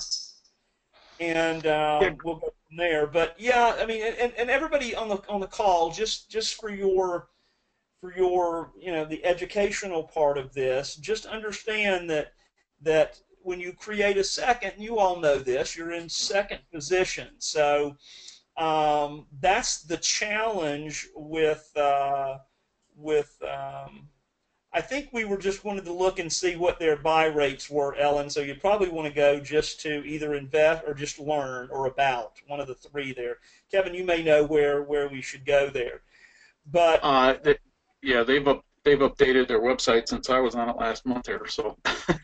And uh, yeah. we'll go from there. But yeah, I mean, and, and everybody on the on the call, just just for your for your you know the educational part of this, just understand that that when you create a second, you all know this, you're in second position. So um, that's the challenge with uh, with. Um, I think we were just wanted to look and see what their buy rates were, Ellen. So you probably want to go just to either invest or just learn or about, one of the three there. Kevin, you may know where where we should go there. But Uh, they, yeah, they've up, they've updated their website since I was on it last month here, so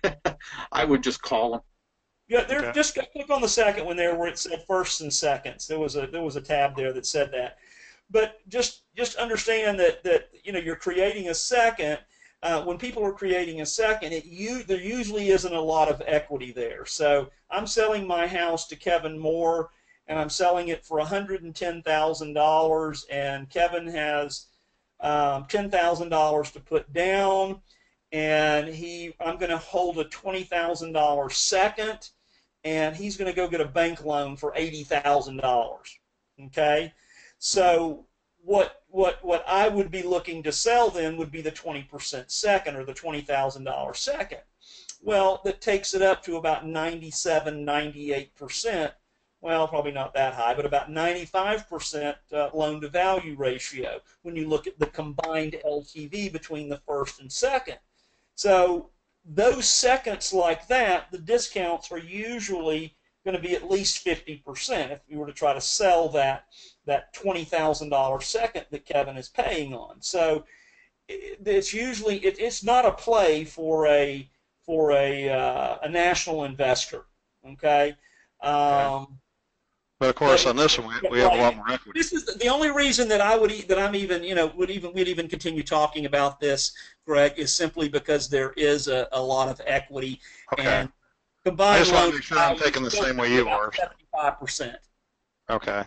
I would just call them. yeah, there Okay. just click on the second one there where it said firsts and seconds. There was a there was a tab there that said that. But just just understand that that you know you're creating a second. Uh, when people are creating a second, it you there usually isn't a lot of equity there. So I'm selling my house to Kevin Moore, and I'm selling it for one hundred ten thousand dollars, and Kevin has um, ten thousand dollars to put down, and he I'm going to hold a twenty thousand dollars second, and he's going to go get a bank loan for eighty thousand dollars. Okay, so what what what I would be looking to sell then would be the twenty percent second, or the twenty thousand dollars second. Well, that takes it up to about ninety-seven, ninety-eight percent. Well, probably not that high, but about ninety-five percent uh, loan to value ratio when you look at the combined L T V between the first and second. So those seconds like that, the discounts are usually going to be at least fifty percent if you were to try to sell that that twenty thousand dollars second that Kevin is paying on. So it's usually it, it's not a play for a for a uh, a national investor. Okay. Um, But of course, but- on this one, we, we have a lot more equity. This is the only reason that I would e- that I'm even you know would even we'd even continue talking about this, Greg, is simply because there is a, a lot of equity, Okay. and I combined just want to loan make sure I'm value thinking the is same way you about are. seventy-five percent. Okay.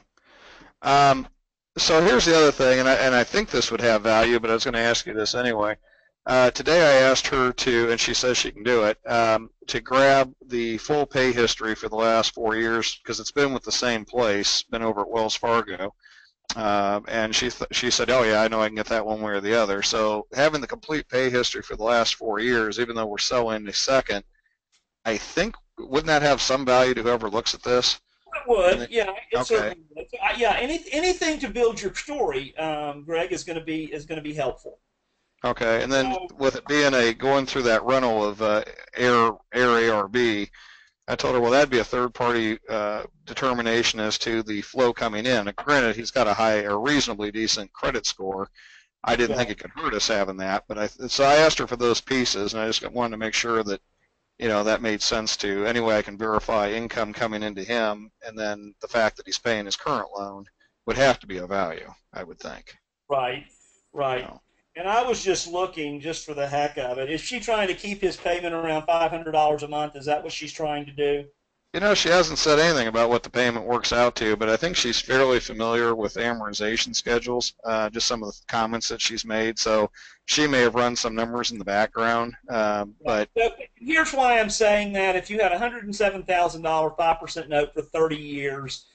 Um, so here's the other thing, and I, and I think this would have value, but I was going to ask you this anyway. Uh, today I asked her to, and she says she can do it, um, to grab the full pay history for the last four years because it's been with the same place, been over at Wells Fargo. Uh, and she th- she said, oh yeah, I know I can get that one way or the other. So having the complete pay history for the last four years, even though we're selling the second, I think, wouldn't that have some value to whoever looks at this? It would, And yeah, it okay. certainly would. So, uh, yeah, any, anything to build your story, um, Greg, is going to be is going to be helpful. Okay, and then So- with it being a going through that rental of uh, Air Air A R B, I told her, well, that'd be a third-party uh, determination as to the flow coming in. And granted, he's got a high or reasonably decent credit score. I didn't Yeah. think it could hurt us having that, but I so I asked her for those pieces, and I just wanted to make sure that you know that made sense to. Anyway, I can verify income coming into him, and then the fact that he's paying his current loan would have to be a value, I would think. Right, right. No. And I was just looking, just for the heck of it. Is she trying to keep his payment around five hundred dollars a month? Is that what she's trying to do? You know, she hasn't said anything about what the payment works out to, but I think she's fairly familiar with amortization schedules, uh, just some of the comments that she's made. So she may have run some numbers in the background, um, but So here's why I'm saying that. If you had a one hundred seven thousand dollars five percent note for thirty years,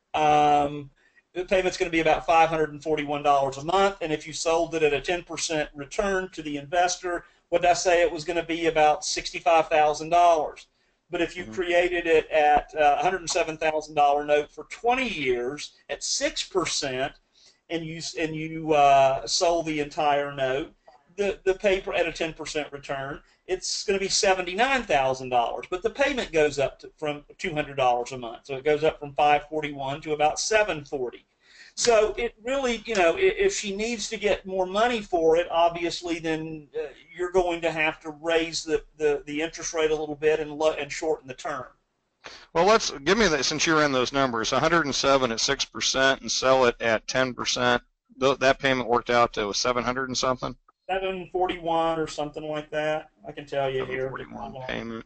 um, the payment's going to be about five hundred forty-one dollars a month. And if you sold it at a ten percent return to the investor, what did I say? It was going to be about sixty-five thousand dollars. But if you Mhm. created it at a one hundred seven thousand dollars note for twenty years at six percent, and you and you uh, sold the entire note, the the paper at a ten percent return, it's going to be seventy-nine thousand dollars. But the payment goes up to, from two hundred dollars a month, so it goes up from five hundred forty-one dollars to about seven hundred forty dollars. So it really, you know, if she needs to get more money for it, obviously, then uh, you're going to have to raise the, the, the interest rate a little bit and lo- and shorten the term. well, let's give me that since you ran those numbers. one hundred seven at six percent and sell it at ten percent. Th- that payment worked out to seven hundred and something. seven forty-one or something like that. I can tell you here. forty-one payment.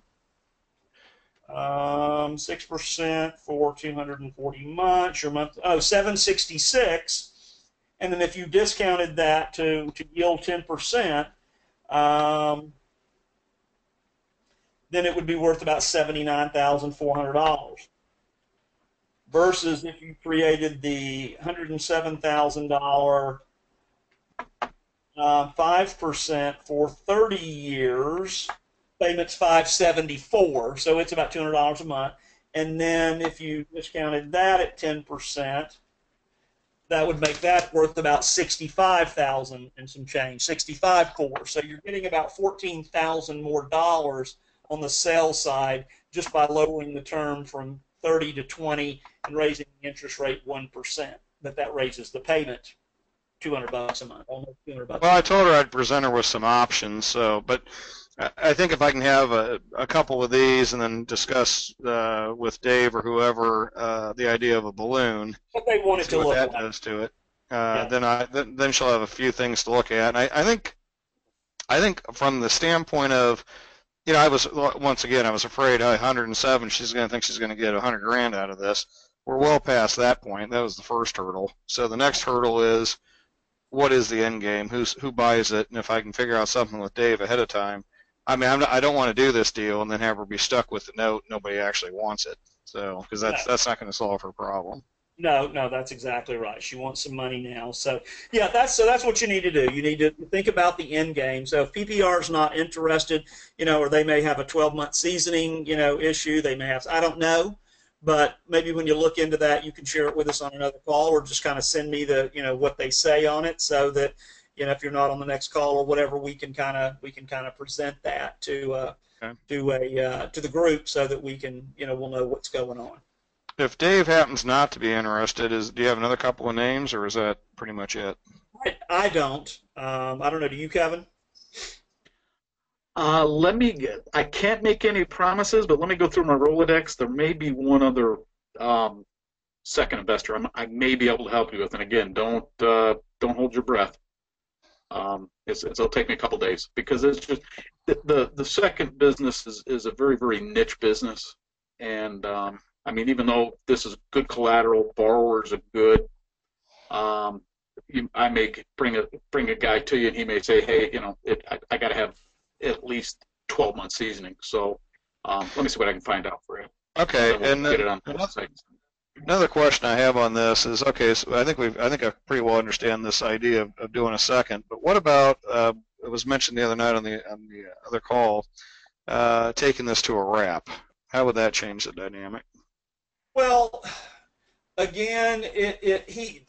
Um, six percent for two hundred forty months. Your month, oh, seven sixty-six, and then if you discounted that to to yield ten percent, um, then it would be worth about seventy-nine thousand four hundred dollars. Versus if you created the one hundred seven thousand dollar uh, five percent for thirty years. Payment's five seventy-four, so it's about two hundred dollars a month. And then if you discounted that at ten percent, that would make that worth about sixty-five thousand and some change, sixty-five four. So you're getting about fourteen thousand more dollars on the sale side just by lowering the term from thirty to twenty and raising the interest rate one percent. But that raises the payment two hundred bucks a month, almost two hundred bucks. Well, I told her I'd present her with some options. So, but I- I think if I can have a, a couple of these and then discuss uh, with Dave or whoever uh, the idea of a balloon, What they want it see to what look that like. does to it. Uh, Yeah. Then I then, then she'll have a few things to look at. And I, I think I think from the standpoint of, you know, I was once again I was afraid oh, one hundred seven. She's going to think she's going to get one hundred grand out of this. We're well past that point. That was the first hurdle. So the next hurdle is, what is the end game? Who's who buys it? And if I can figure out something with Dave ahead of time, I mean, I'm not, I don't want to do this deal and then have her be stuck with the note. Nobody actually wants it. So because that's No. that's not going to solve her problem. No, no, that's exactly right. She wants some money now. So, yeah, that's so that's what you need to do. You need to think about the end game. So if P P R is not interested, you know, or they may have a twelve-month seasoning, you know, issue. They may have, I don't know. But maybe when you look into that, you can share it with us on another call, or just kind of send me the, you know, what they say on it, so that, you know, if you're not on the next call or whatever, we can kind of we can kind of present that to uh, Okay. to a uh, to the group, so that we can, you know, we'll know what's going on. If Dave happens not to be interested, is do you have another couple of names, or is that pretty much it? I, I don't. Um, I don't know. Do you, Kevin? Uh, let me get, I can't make any promises, but let me go through my Rolodex. There may be one other um, second investor I'm, I may be able to help you with. And again, don't uh, don't hold your breath. Um, it's, it's, it'll take me a couple days, because it's just the, the, the second business is, is a very, very niche business. And um, I mean, even though this is good collateral, borrowers are good, um, you, I may bring a bring a guy to you, and he may say, hey, you know, it, I, I got to have at least twelve month seasoning. So um, let me see what I can find out for you. Okay, Then we'll and get then it on another, both sites. another question I have on this is, okay, so I think we've I think I pretty well understand this idea of, of doing a second, but what about uh, it was mentioned the other night on the on the other call, uh, taking this to a wrap? How would that change the dynamic? Well, again, it, it he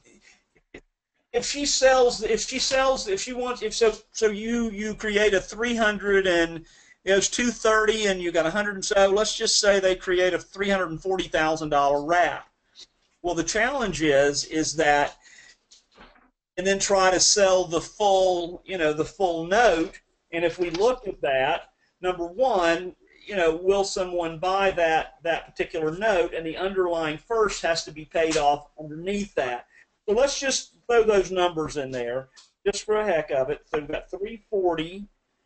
if she sells if she sells if she wants if so so you you create a three hundred and you know, it's two thirty and you got a hundred and so let's just say they create a three hundred and forty thousand dollar wrap. Well, the challenge is is that, and then try to sell the full you know the full note. And if we look at that, number one, you know, will someone buy that that particular note, and the underlying first has to be paid off underneath that. So let's just throw those numbers in there just for a heck of it. So we've got three forty.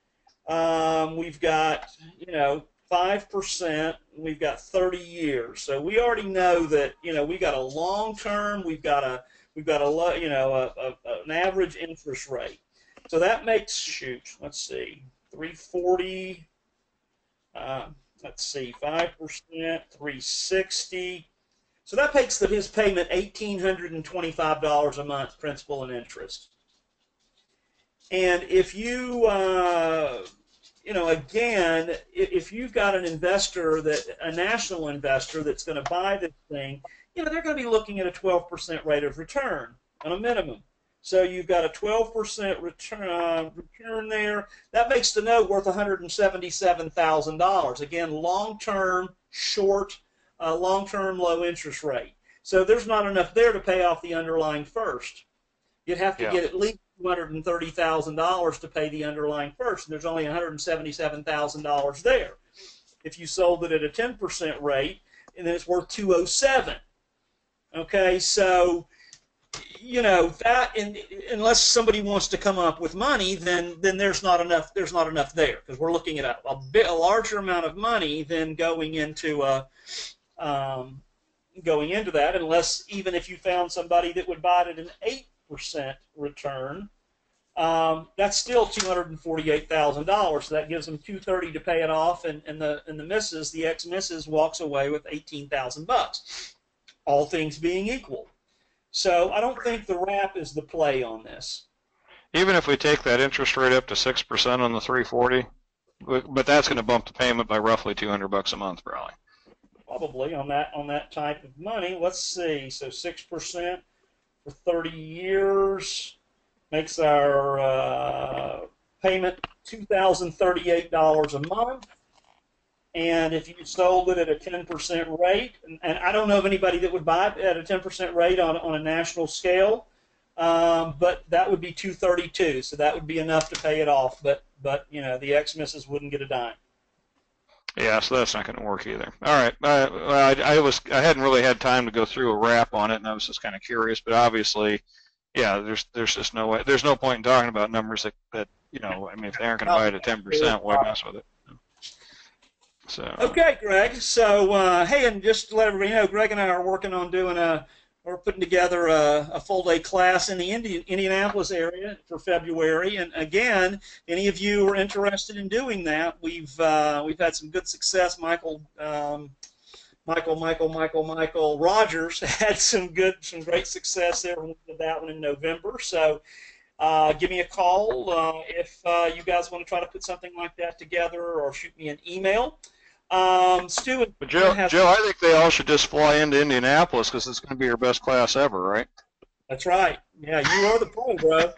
Um, we've got, you know, five percent. We've got thirty years. So we already know that, you know, we got a long term. We've got a we've got a you know a, a, an average interest rate. So that makes shoot. Let's see, three forty. Uh, let's see, five percent, three sixty. So that makes the, his payment eighteen hundred twenty-five dollars a month, principal and interest. And if you, uh, you know, again, if you've got an investor, that a national investor that's going to buy this thing, you know, they're going to be looking at a twelve percent rate of return on a minimum. So you've got a twelve percent return, uh, return there. That makes the note worth one hundred seventy-seven thousand dollars. Again, long-term, short, uh, long-term, low interest rate. So there's not enough there to pay off the underlying first. You'd have to Yeah. get at least two hundred thirty thousand dollars to pay the underlying first, and there's only one hundred seventy-seven thousand dollars there. If you sold it at a ten percent rate, and then it's worth two hundred seven. Okay, so you know that, in, unless somebody wants to come up with money, then then there's not enough. There's not enough there, because we're looking at a, a, bit, a larger amount of money than going into a um, going into that. Unless even if you found somebody that would buy it at an eight percent return, um, that's still two hundred forty-eight thousand dollars. So that gives them two hundred thirty thousand dollars to pay it off, and, and the and the missus, the ex-missus, walks away with eighteen thousand bucks. All things being equal. So I don't think the wrap is the play on this. Even if we take that interest rate up to six percent on the three forty, but that's going to bump the payment by roughly two hundred bucks a month, probably. Probably on that on that type of money. Let's see. So six percent, for thirty years. Makes our uh, payment two thousand thirty-eight dollars a month. And if you sold it at a ten percent rate, and, and I don't know of anybody that would buy it at a ten percent rate on, on a national scale, um, but that would be two hundred thirty-two dollars. So that would be enough to pay it off. But, but you know, the ex-missus wouldn't get a dime. Yeah, so that's not going to work either. All right. Uh, well, I, I was I hadn't really had time to go through a wrap on it, and I was just kind of curious. But obviously, yeah, there's there's just no way. There's no point in talking about numbers that, that you know. I mean, if they aren't going to buy it at ten percent, why mess with it? So. Okay, Greg. So, uh, hey, and just to let everybody know, Greg and I are working on doing a, we're putting together a, a full day class in the Indi- Indianapolis area for February. And again, any of you who are interested in doing that, we've uh, we've had some good success. Michael, um, Michael, Michael, Michael, Michael Rogers had some good, some great success there when we did that one in November. So. Uh, give me a call uh, if uh, you guys want to try to put something like that together, or shoot me an email. Um, Stu, but Joe, has, Joe, I think they all should just fly into Indianapolis because it's going to be your best class ever, right? That's right. Yeah, you are the pro, bro.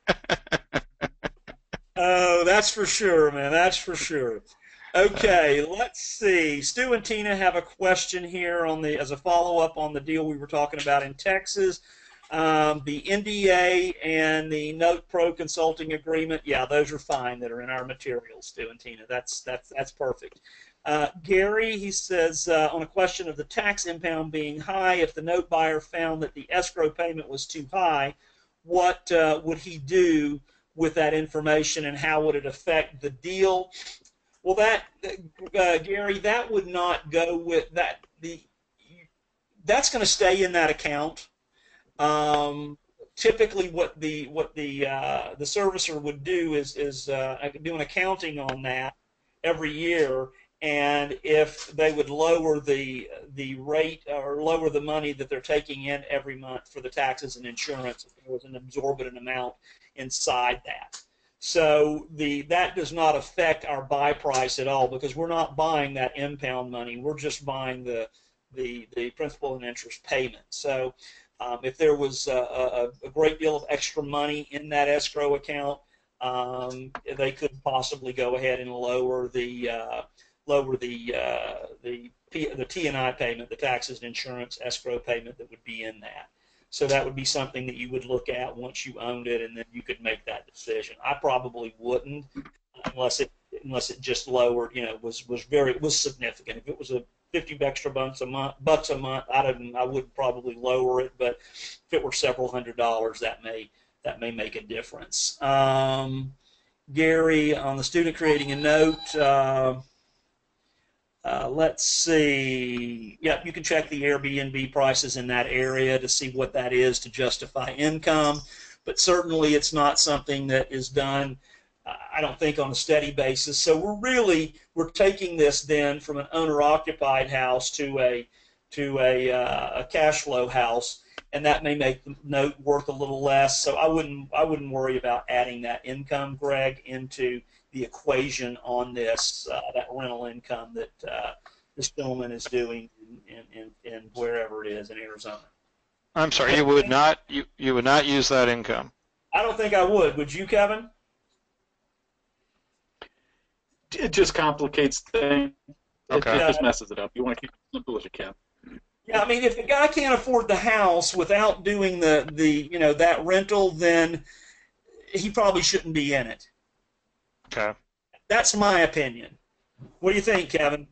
Oh, that's for sure, man. That's for sure. Okay, let's see. Stu and Tina have a question here on the as a follow-up on the deal we were talking about in Texas. Um, the N D A and the Note Pro consulting agreement, yeah, those are fine that are in our materials, Stu and Tina. That's that's that's perfect. Uh, Gary, he says, uh, on a question of the tax impound being high, if the note buyer found that the escrow payment was too high, what uh, would he do with that information, and how would it affect the deal? Well, that uh, Gary, that would not go with that. The that's going to stay in that account. Um, typically, what the what the uh, the servicer would do is is uh, do an accounting on that every year, and if they would lower the the rate or lower the money that they're taking in every month for the taxes and insurance, if there was an absorbent amount inside that. So the that does not affect our buy price at all, because we're not buying that impound money. We're just buying the the the principal and interest payment. So. Um, if there was a, a, a great deal of extra money in that escrow account, um, they could possibly go ahead and lower the uh, lower the uh, the P, the T and I payment, the taxes and insurance escrow payment that would be in that. So that would be something that you would look at once you owned it, and then you could make that decision. I probably wouldn't, unless it unless it just lowered, you know, was was very was significant. If it was a fifty extra bucks a month, bucks a month, I don't, I would probably lower it. But if it were several hundred dollars, that may that may make a difference. Um, Gary, on the student creating a note, uh, uh, let's see. Yep, you can check the Airbnb prices in that area to see what that is to justify income. But certainly, it's not something that is done, I don't think, on a steady basis. So we're really we're taking this then from an owner-occupied house to a to a, uh, a cash flow house, and that may make the note worth a little less. So I wouldn't I wouldn't worry about adding that income, Greg, into the equation on this uh, that rental income that uh, this gentleman is doing in, in, in wherever it is in Arizona. I'm sorry, you would not you you would not use that income. I don't think I would. Would you, Kevin? It just complicates things. Okay. It, it just messes it up. You want to keep it simple as you can. Yeah, I mean, if the guy can't afford the house without doing the, the you know, that rental, then he probably shouldn't be in it. Okay. That's my opinion. What do you think, Kevin?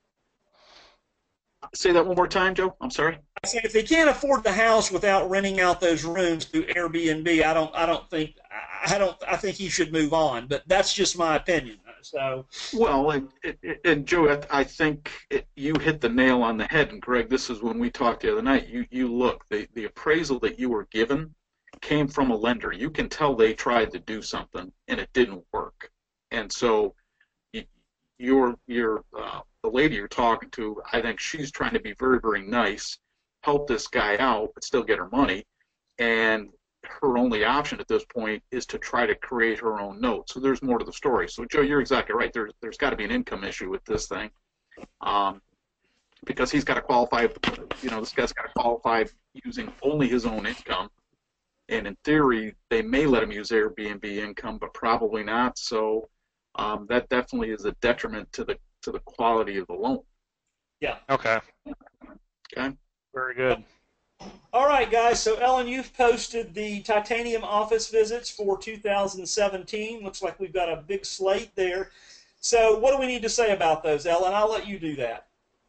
Say that one more time, Joe. I'm sorry. I said if they can't afford the house without renting out those rooms through Airbnb, I don't, I don't think, I don't, I think he should move on. But that's just my opinion. So. Well, and, and Joe, I think it, you hit the nail on the head. And Greg, this is when we talked the other night. You, you look, the, the appraisal that you were given came from a lender. You can tell they tried to do something and it didn't work. And so, you, you're, you're, uh, the lady you're talking to, I think she's trying to be very, very nice, help this guy out, but still get her money. And her only option at this point is to try to create her own note. So there's more to the story. So Joe, you're exactly right. There's there's got to be an income issue with this thing, um, because he's got to qualify. You know, this guy's got to qualify using only his own income, and in theory, they may let them use Airbnb income, but probably not. So um, that definitely is a detriment to the to the quality of the loan. Okay. Okay. Very good. All right, guys. So, Ellen, you've posted the titanium office visits for two thousand seventeen. Looks like we've got a big slate there. So, what do we need to say about those, Ellen? I'll let you do that.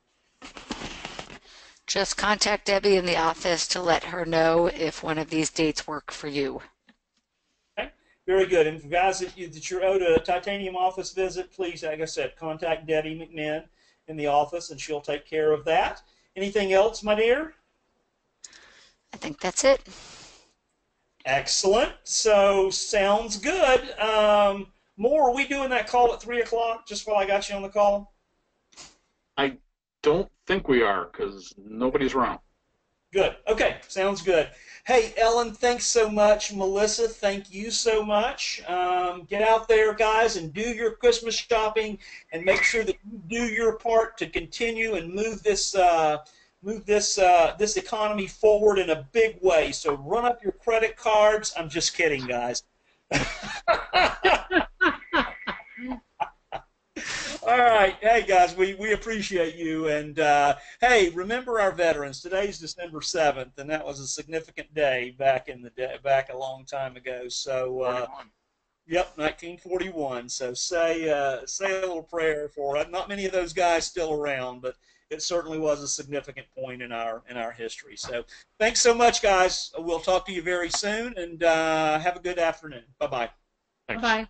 Just contact Debbie in the office to let her know if one of these dates work for you. Okay. Very good. And for guys that, you, that you're owed a titanium office visit, please, like I said, contact Debbie McMinn in the office, and she'll take care of that. Anything else, my dear? I think that's it. Excellent. So, sounds good. Um, more, are we doing that call at three o'clock, just while I got you on the call? I don't think we are because nobody's around. Good. Okay. Sounds good. Hey, Ellen, thanks so much. Melissa, thank you so much. Um, get out there, guys, and do your Christmas shopping, and make sure that you do your part to continue and move this uh, move this uh, this economy forward in a big way. So run up your credit cards. I'm just kidding, guys. All right. Hey, guys, we, we appreciate you. And, uh, hey, remember our veterans. Today's December seventh, and that was a significant day back in the day, back a long time ago. So, uh, yep, nineteen forty-one. So say uh, say a little prayer for it. Not many of those guys still around, but it certainly was a significant point in our in our history. So thanks so much, guys. We'll talk to you very soon, and uh, have a good afternoon. Bye-bye. Thanks. Bye.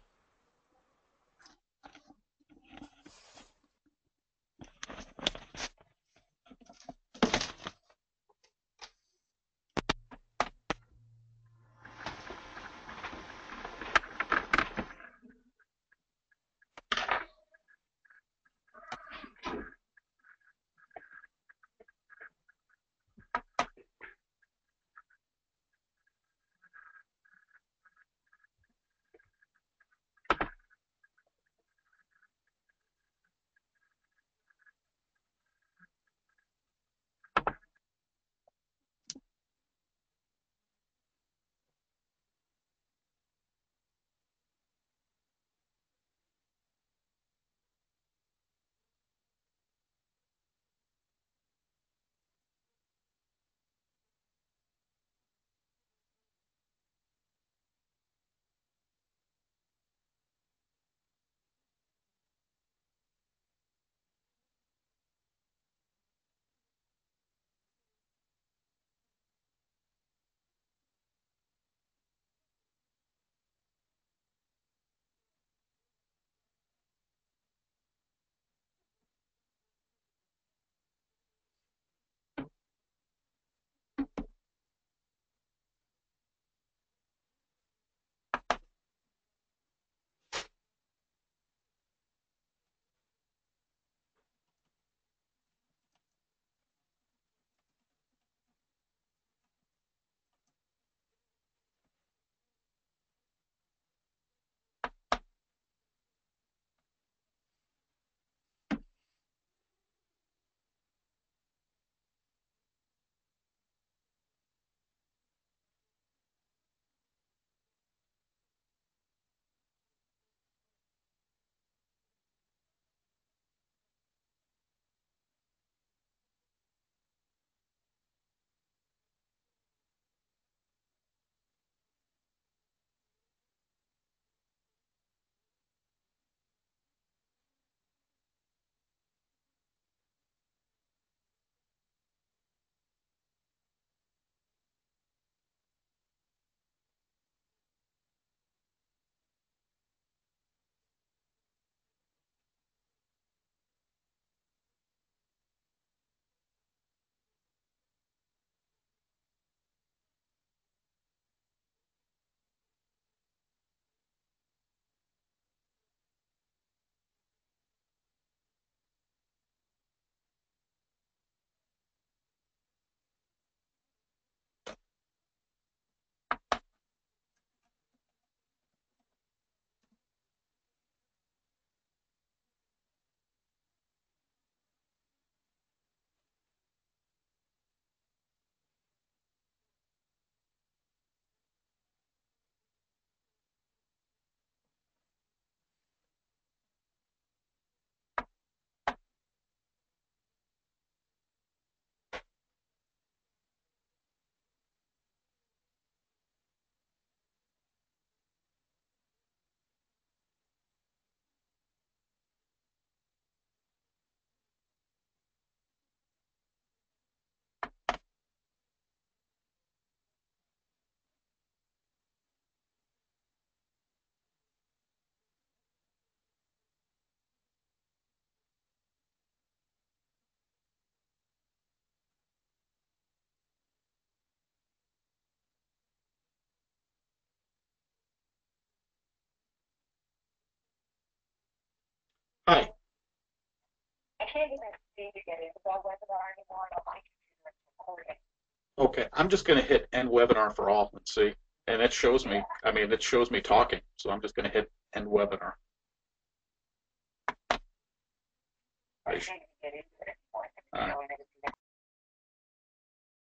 can't even seem to get into that webinar anymore. On my computer, it's recording. Okay, I'm just going to hit end webinar for all and see. And it shows me, I mean, it shows me talking. So I'm just going to hit end webinar. I can't even get into it anymore. It's Uh, showing it as